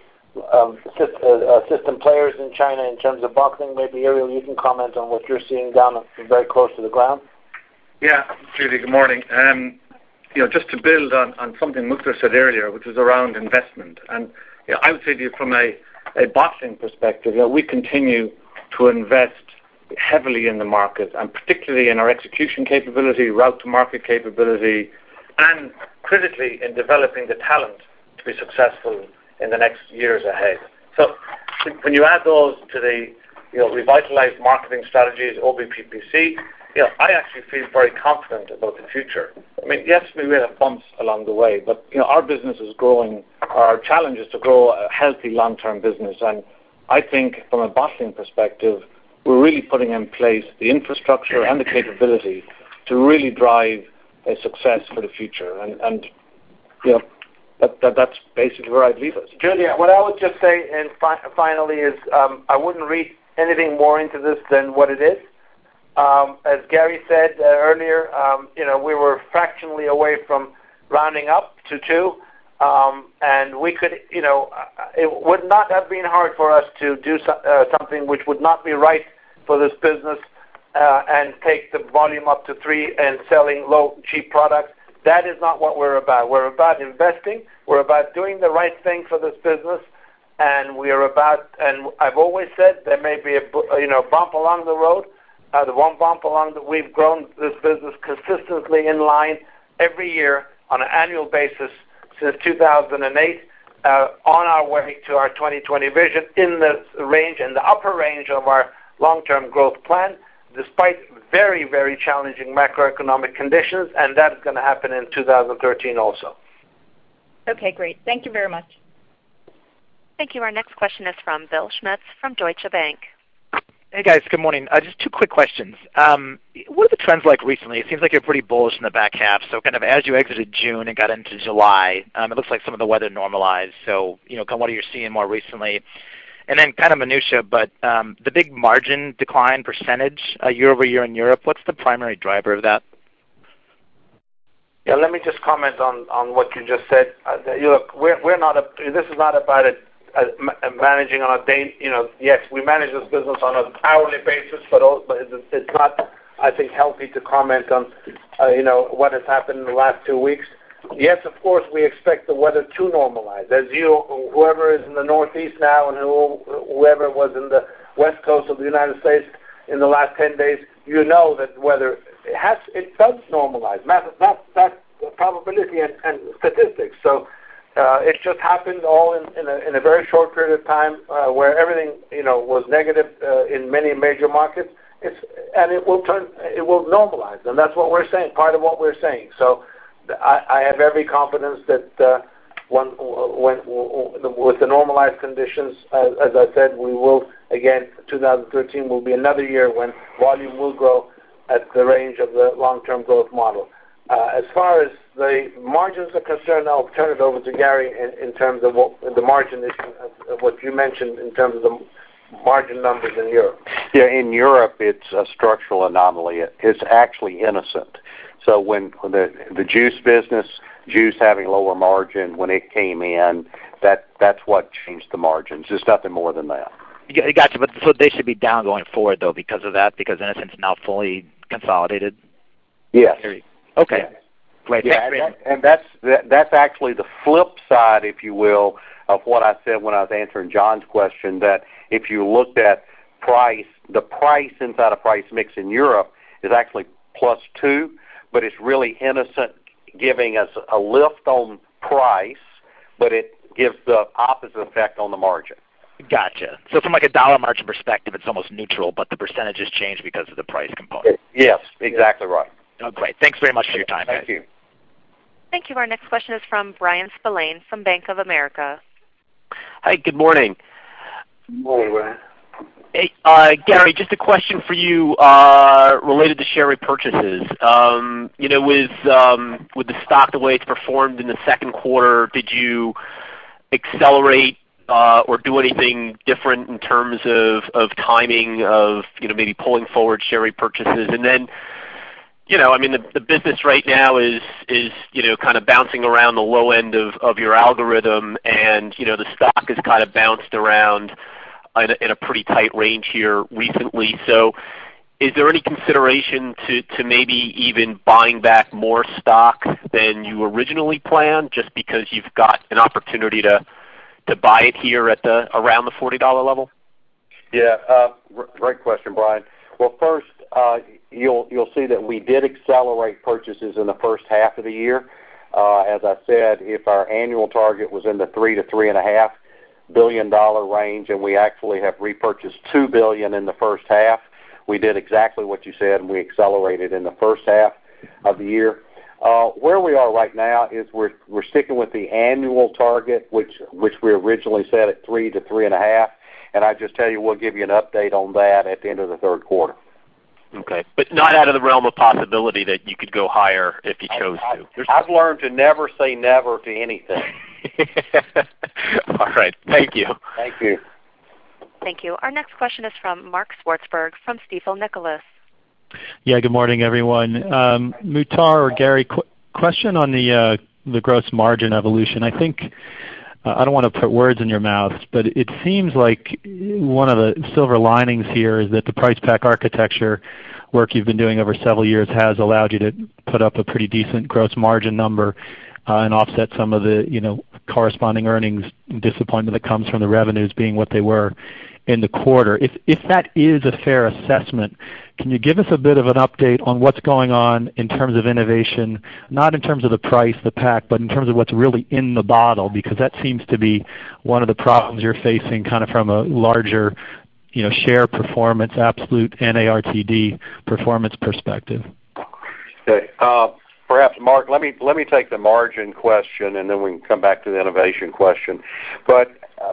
system players in China in terms of bottling. Maybe Ariel, you can comment on what you're seeing down very close to the ground. Yeah, Judy, good morning. Just to build on something Mukhtar said earlier, which was around investment. And I would say to you from a bottling perspective, we continue to invest heavily in the market, and particularly in our execution capability, route to market capability, and critically in developing the talent to be successful in the next years ahead. So when you add those to the revitalized marketing strategies, OBPPC, I actually feel very confident about the future. I mean, yes, we will have bumps along the way, but our business is growing. Our challenge is to grow a healthy long-term business, and I think from a bottling perspective, we're really putting in place the infrastructure and the capability to really drive a success for the future. And that's basically where I'd leave us. Julia, what I would just say, and finally, is I wouldn't read anything more into this than what it is. As Gary said earlier, we were fractionally away from rounding up to 2, and we could, it would not have been hard for us to do something which would not be right for this business and take the volume up to 3 and selling low, cheap products. That is not what we're about. We're about investing. We're about doing the right thing for this business, and we are about. And I've always said there may be a bump along the road. The one bump along that we've grown this business consistently in line every year on an annual basis since 2008, on our way to our 2020 vision in the range, in the upper range of our long-term growth plan, despite very, very challenging macroeconomic conditions, and that is going to happen in 2013 also. Okay, great. Thank you very much. Thank you. Our next question is from Bill Schmitz from Deutsche Bank. Hey guys, good morning. Just 2 quick questions. What are the trends like recently? It seems like you're pretty bullish in the back half. So kind of as you exited June and got into July, it looks like some of the weather normalized. So kind of what are you seeing more recently? And then kind of minutia, but the big margin decline percentage year over year in Europe, what's the primary driver of that? Yeah, let me just comment on what you just said. Look, we're not this is not about managing on a day. Yes, we manage this business on an hourly basis, but it's not, I think, healthy to comment on what has happened in the last 2 weeks. Yes, of course, we expect the weather to normalize. As whoever is in the Northeast now and whoever was in the West Coast of the United States in the last 10 days, that weather it does normalize. That's probability and statistics. So it just happened all in a very short period of time where everything was negative in many major markets. And it will normalize, and that's what we're saying. Part of what we're saying. So I have every confidence that with the normalized conditions, as I said, we will again. 2013 will be another year when volume will grow at the range of the long-term growth model. As far as the margins are concerned, I'll turn it over to Gary in terms of what the margin issue, what you mentioned in terms of the margin numbers in Europe. Yeah, in Europe, it's a structural anomaly. It's actually innocent. So when the juice business, juice having lower margin, when it came in, that's what changed the margins. There's nothing more than that. Gotcha, but so they should be down going forward, though, because of that, because Innocent's now fully consolidated? Yes. Okay. Yes. Great. Yeah, and that's actually the flip side, if you will, of what I said when I was answering John's question, that if you looked at price, the price inside a price mix in Europe is actually +2, but it's really innocent, giving us a lift on price, but it gives the opposite effect on the margin. Gotcha. So from like a dollar margin perspective, it's almost neutral, but the percentages change because of the price component. Yes, exactly right. Oh, great. Thanks very much for your time, Thank guys. you. Thank you. Our next question is from Brian Spillane from Bank of America. Hi, good morning. Good morning, Brian. Hey, Gary, just a question for you related to share repurchases. With the stock the way it's performed in the second quarter, did you accelerate or do anything different in terms of timing of maybe pulling forward share repurchases? And then, the business right now is kind of bouncing around the low end of your algorithm, and the stock has kind of bounced around in a pretty tight range here recently. So is there any consideration to maybe even buying back more stock than you originally planned, just because you've got an opportunity to buy it here at around the $40 level? Yeah, great question, Brian. Well, first, you'll see that we did accelerate purchases in the first half of the year. As I said, if our annual target was in the $3 to $3.5 billion range, and we actually have repurchased $2 billion in the first half, we did exactly what you said, and we accelerated in the first half of the year. Where we are right now is we're sticking with the annual target, which we originally set at 3 to 3.5, and I just tell you we'll give you an update on that at the end of the third quarter. Okay, but not out of the realm of possibility that you could go higher if you chose to. I've learned to never say never to anything. All right, thank you. Thank you. Thank you. Our next question is from Mark Swartzberg from Stifel Nicolaus. Yeah, good morning, everyone. Muhtar or Gary, question on the gross margin evolution. I think, I don't want to put words in your mouth, but it seems like one of the silver linings here is that the price pack architecture work you've been doing over several years has allowed you to put up a pretty decent gross margin number and offset some of the corresponding earnings disappointment that comes from the revenues being what they were in the quarter. If that is a fair assessment, can you give us a bit of an update on what's going on in terms of innovation, not in terms of the price, the pack, but in terms of what's really in the bottle, because that seems to be one of the problems you're facing kind of from a larger share performance, absolute NARTD performance perspective. Okay. Perhaps, Mark, let me take the margin question, and then we can come back to the innovation question. But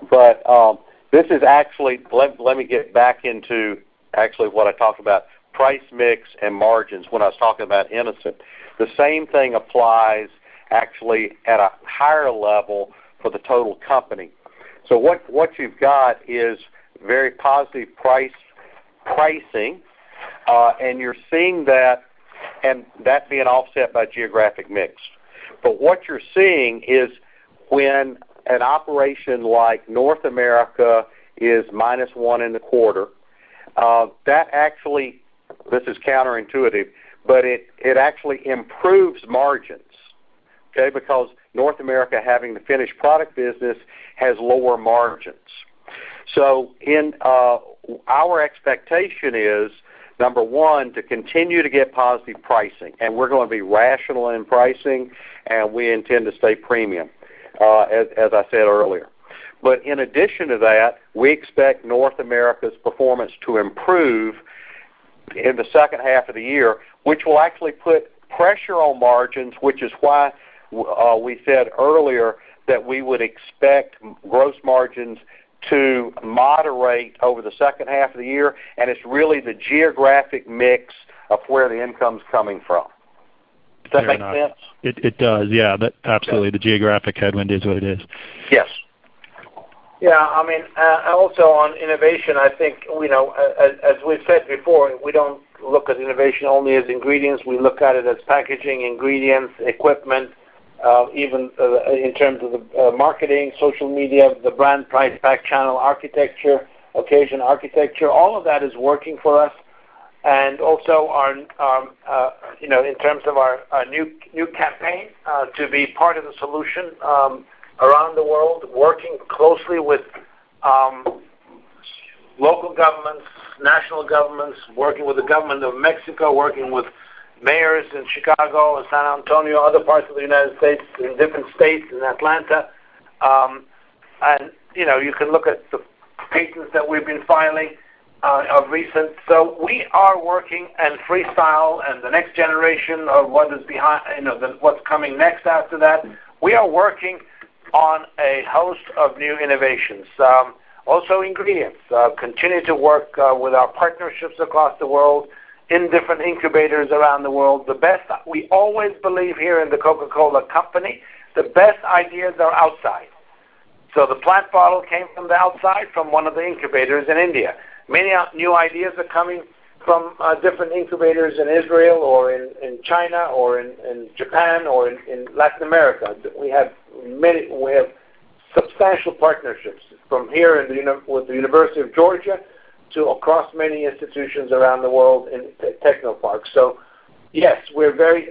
this is actually, let me get back into actually what I talked about, price mix and margins when I was talking about innocent. The same thing applies actually at a higher level for the total company. So what you've got is very positive pricing, and you're seeing that, and that being offset by geographic mix. But what you're seeing is when an operation like North America is -1 in the quarter, that actually, this is counterintuitive, but it actually improves margins, okay, because North America, having the finished product business, has lower margins. So in our expectation is, number one, to continue to get positive pricing, and we're going to be rational in pricing, and we intend to stay premium, as I said earlier. But in addition to that, we expect North America's performance to improve in the second half of the year, which will actually put pressure on margins, which is why we said earlier that we would expect gross margins to moderate over the second half of the year, and it's really the geographic mix of where the income's coming from. Does that make sense? It does, yeah. That, absolutely. The geographic headwind is what it is. Yes. Yeah, I mean, also on innovation, I think, as we've said before, we don't look at innovation only as ingredients. We look at it as packaging, ingredients, equipment, even in terms of the marketing, social media, the brand price pack channel architecture, occasion architecture. All of that is working for us. And also our in terms of our new campaign to be part of the solution around the world, working closely with local governments, national governments, working with the government of Mexico, working with mayors in Chicago and San Antonio, other parts of the United States, in different states, in Atlanta. And, you can look at the patents that we've been filing of recent. So we are working, and Freestyle and the next generation of what is behind, what's coming next after that. We are working on a host of new innovations. Also ingredients. Continue to work with our partnerships across the world in different incubators around the world. The best, we always believe here in the Coca-Cola Company, the best ideas are outside. So the plant bottle came from the outside, from one of the incubators in India. Many new ideas are coming from different incubators in Israel or in China or in Japan or in Latin America. We have substantial partnerships from here with the University of Georgia to across many institutions around the world in Technopark. So yes, we're very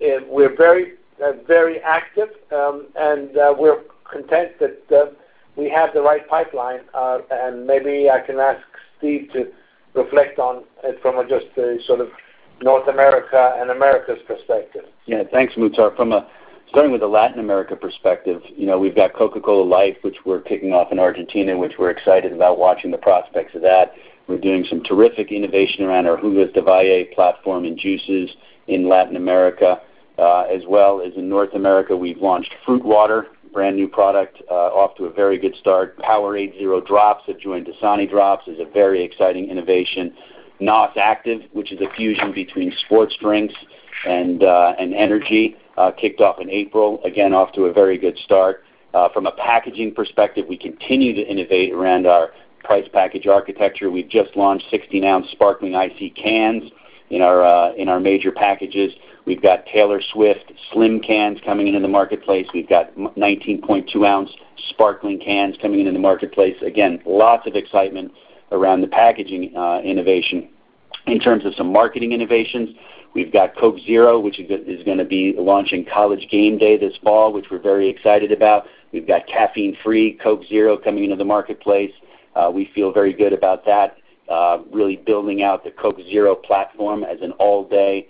active, and we're content that we have the right pipeline. And maybe I can ask Steve to reflect on it from just a sort of North America and America's perspective. Yeah, thanks, Muhtar. Starting with the Latin America perspective, we've got Coca-Cola Life, which we're kicking off in Argentina, which we're excited about watching the prospects of that. We're doing some terrific innovation around our Jugas de Valle platform in juices in Latin America, as well as in North America. We've launched Fruit Water, brand new product, off to a very good start. Powerade Zero Drops that joined Dasani Drops is a very exciting innovation. NOS Active, which is a fusion between sports drinks and energy, kicked off in April, again off to a very good start. From a packaging perspective, we continue to innovate around our price package architecture. We've just launched 16-ounce sparkling IC cans in our major packages. We've got Taylor Swift slim cans coming into the marketplace. We've got 19.2-ounce sparkling cans coming into the marketplace. Again, lots of excitement around the packaging innovation. In terms of some marketing innovations, we've got Coke Zero, which is going to be launching College Game Day this fall, which we're very excited about. We've got caffeine-free Coke Zero coming into the marketplace. We feel very good about that, really building out the Coke Zero platform as an all-day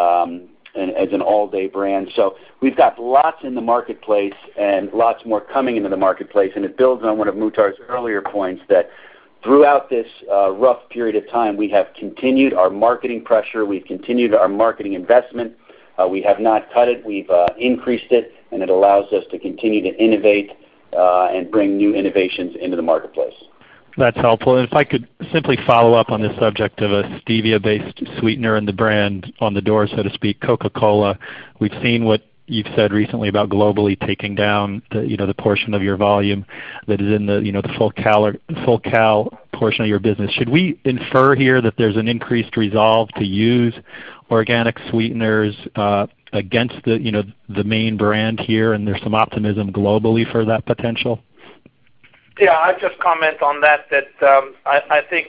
brand. So we've got lots in the marketplace and lots more coming into the marketplace, and it builds on one of Muhtar's earlier points that throughout this rough period of time, we have continued our marketing pressure. We've continued our marketing investment. We have not cut it. We've increased it, and it allows us to continue to innovate and bring new innovations into the marketplace. That's helpful. And if I could simply follow up on this subject of a stevia-based sweetener and the brand on the door, so to speak, Coca-Cola, we've seen what you've said recently about globally taking down the portion of your volume that is in the full cal portion of your business. Should we infer here that there's an increased resolve to use organic sweeteners against the main brand here, and there's some optimism globally for that potential? Yeah, I'll just comment on that. I think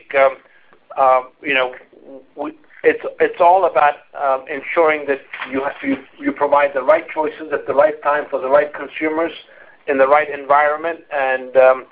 it's all about ensuring that you provide the right choices at the right time for the right consumers in the right environment. And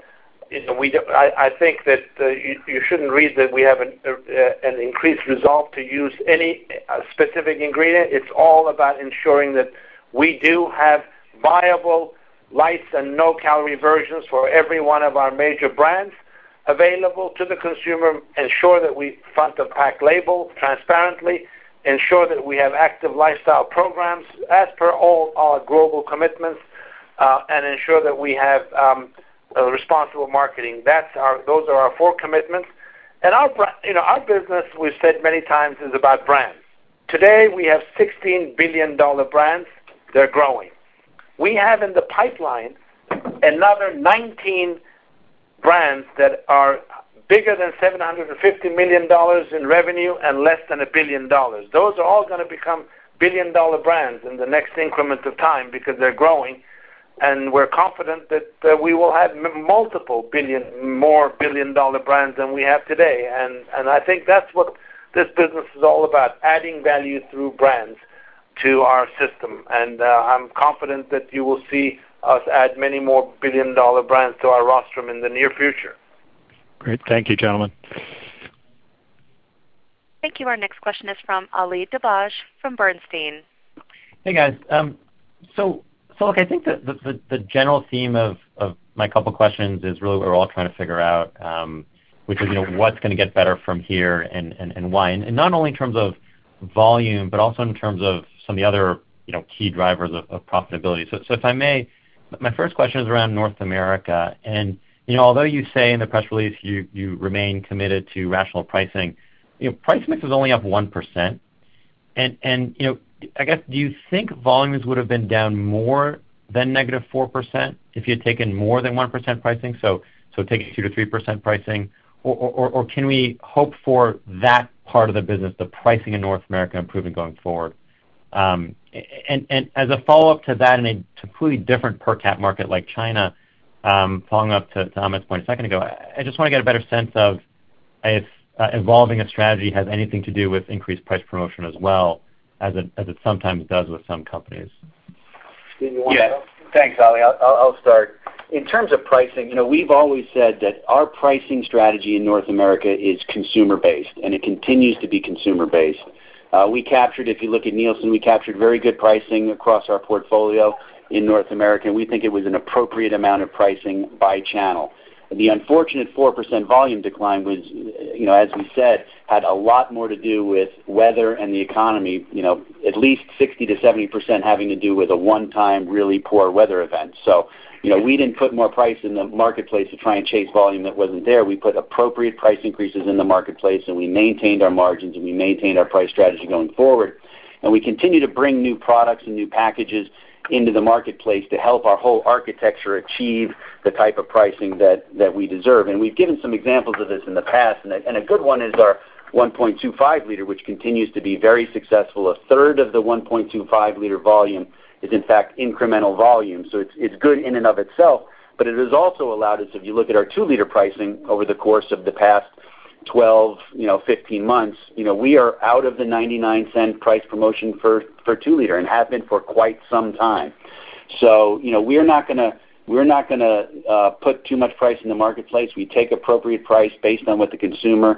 I think that you shouldn't read that we have an increased resolve to use any specific ingredient. It's all about ensuring that we do have viable light and no-calorie versions for every one of our major brands available to the consumer, ensure that we front of pack label transparently, ensure that we have active lifestyle programs as per all our global commitments, and ensure that we have responsible marketing. Those are our 4 commitments. And our business, we've said many times, is about brands. Today we have $16 billion brands. They're growing. We have in the pipeline another 19 brands that are bigger than $750 million in revenue and less than $1 billion. Those are all going to become billion-dollar brands in the next increment of time because they're growing, and we're confident that we will have multiple billion-dollar brands than we have today. And I think that's what this business is all about, adding value through brands to our system. And I'm confident that you will see us add many more billion-dollar brands to our rostrum in the near future. Great. Thank you, gentlemen. Thank you. Our next question is from Ali Dabaj from Bernstein. Hey, guys. So look, I think the general theme of my couple questions is really what we're all trying to figure out, which is, what's going to get better from here and why. And not only in terms of volume, but also in terms of some of the other, key drivers of profitability. So if I may, my first question is around North America. And, although you say in the press release you remain committed to rational pricing, price mix is only up 1%. And I guess, do you think volumes would have been down more than negative 4% if you had taken more than 1% pricing, so taking 2 to 3% pricing, or can we hope for that part of the business, the pricing in North America, improving going forward? And as a follow-up to that, in a completely different per cap market like China, following up to Ahmed's point a second ago, I just want to get a better sense of if evolving a strategy has anything to do with increased price promotion as well, as it sometimes does with some companies. Steve, you want to? Thanks, Ali. I'll start. In terms of pricing, we've always said that our pricing strategy in North America is consumer-based, and it continues to be consumer-based. If you look at Nielsen, we captured very good pricing across our portfolio in North America, and we think it was an appropriate amount of pricing by channel. The unfortunate 4% volume decline was, as we said, had a lot more to do with weather and the economy, at least 60 to 70% having to do with a one-time really poor weather event. So, we didn't put more price in the marketplace to try and chase volume that wasn't there. We put appropriate price increases in the marketplace, and we maintained our margins, and we maintained our price strategy going forward. And we continue to bring new products and new packages into the marketplace to help our whole architecture achieve the type of pricing that we deserve. And we've given some examples of this in the past, and a good one is our 1.25 liter, which continues to be very successful. A third of the 1.25 liter volume is in fact incremental volume, so it's good in and of itself, but it has also allowed us, if you look at our 2 liter pricing over the course of the past 12, 15 months, we are out of the 99-cent price promotion for 2 liter and have been for quite some time. So, we're not going to put too much price in the marketplace. We take appropriate price based on what the consumer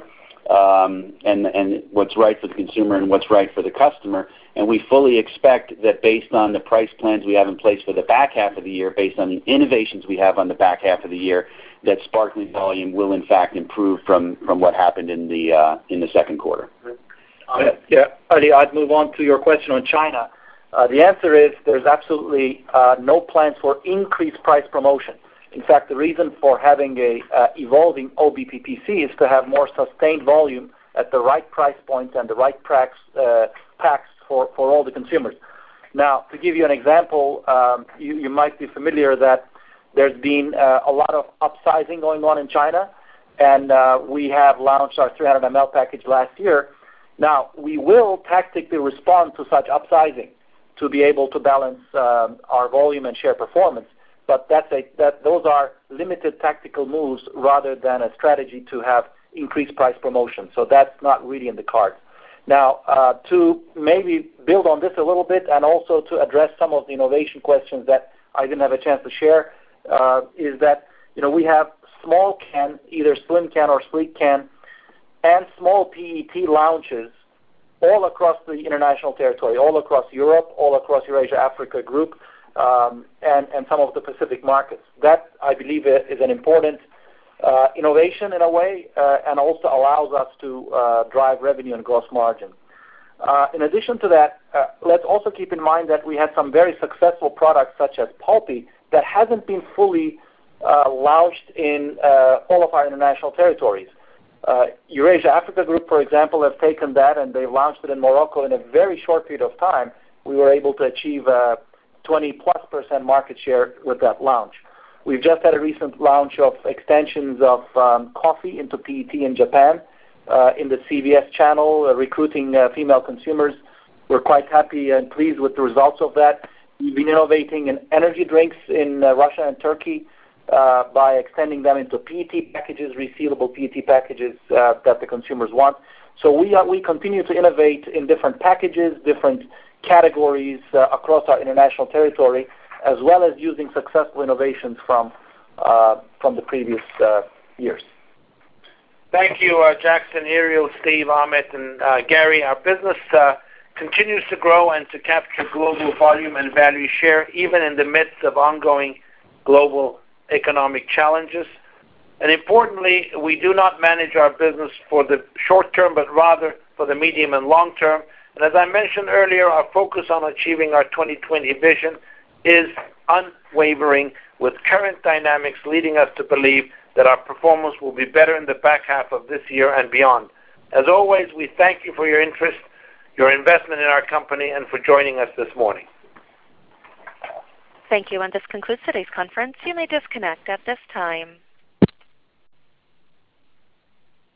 and what's right for the consumer and what's right for the customer. And we fully expect that based on the price plans we have in place for the back half of the year, based on the innovations we have on the back half of the year, that sparkling volume will in fact improve from what happened in the second quarter. Yeah, Ali, I'd move on to your question on China. The answer is there's absolutely no plans for increased price promotion. In fact, the reason for having a evolving OBPPC is to have more sustained volume at the right price points and the right packs for all the consumers. Now, to give you an example, you might be familiar that there's been a lot of upsizing going on in China, and we have launched our 300 ml package last year. Now, we will tactically respond to such upsizing to be able to balance our volume and share performance, but those are limited tactical moves rather than a strategy to have increased price promotion. So that's not really in the cards. Now, to maybe build on this a little bit and also to address some of the innovation questions that I didn't have a chance to share, is that we have small can, either slim can or sleek can, and small PET launches all across the international territory, all across Europe, all across Eurasia Africa Group, and some of the Pacific markets. That, I believe, is an important innovation in a way, and also allows us to drive revenue and gross margin. In addition to that, let's also keep in mind that we had some very successful products such as Pulpy that hasn't been fully launched in all of our international territories. Eurasia Africa Group, for example, have taken that and they've launched it in Morocco in a very short period of time. We were able to achieve 20+% market share with that launch. We've just had a recent launch of extensions of coffee into PET in Japan in the CVS channel, recruiting female consumers. We're quite happy and pleased with the results of that. We've been innovating in energy drinks in Russia and Turkey by extending them into PET packages, resealable PET packages that the consumers want. So we continue to innovate in different packages, different categories across our international territory, as well as using successful innovations from the previous years. Thank you, Jackson, Ariel, Steve, Amit, and Gary. Our business continues to grow and to capture global volume and value share, even in the midst of ongoing global economic challenges. And importantly, we do not manage our business for the short term, but rather for the medium and long term. And as I mentioned earlier, our focus on achieving our 2020 vision is unwavering, with current dynamics leading us to believe that our performance will be better in the back half of this year and beyond. As always, we thank you for your interest, your investment in our company, and for joining us this morning. Thank you, and this concludes today's conference. You may disconnect at this time.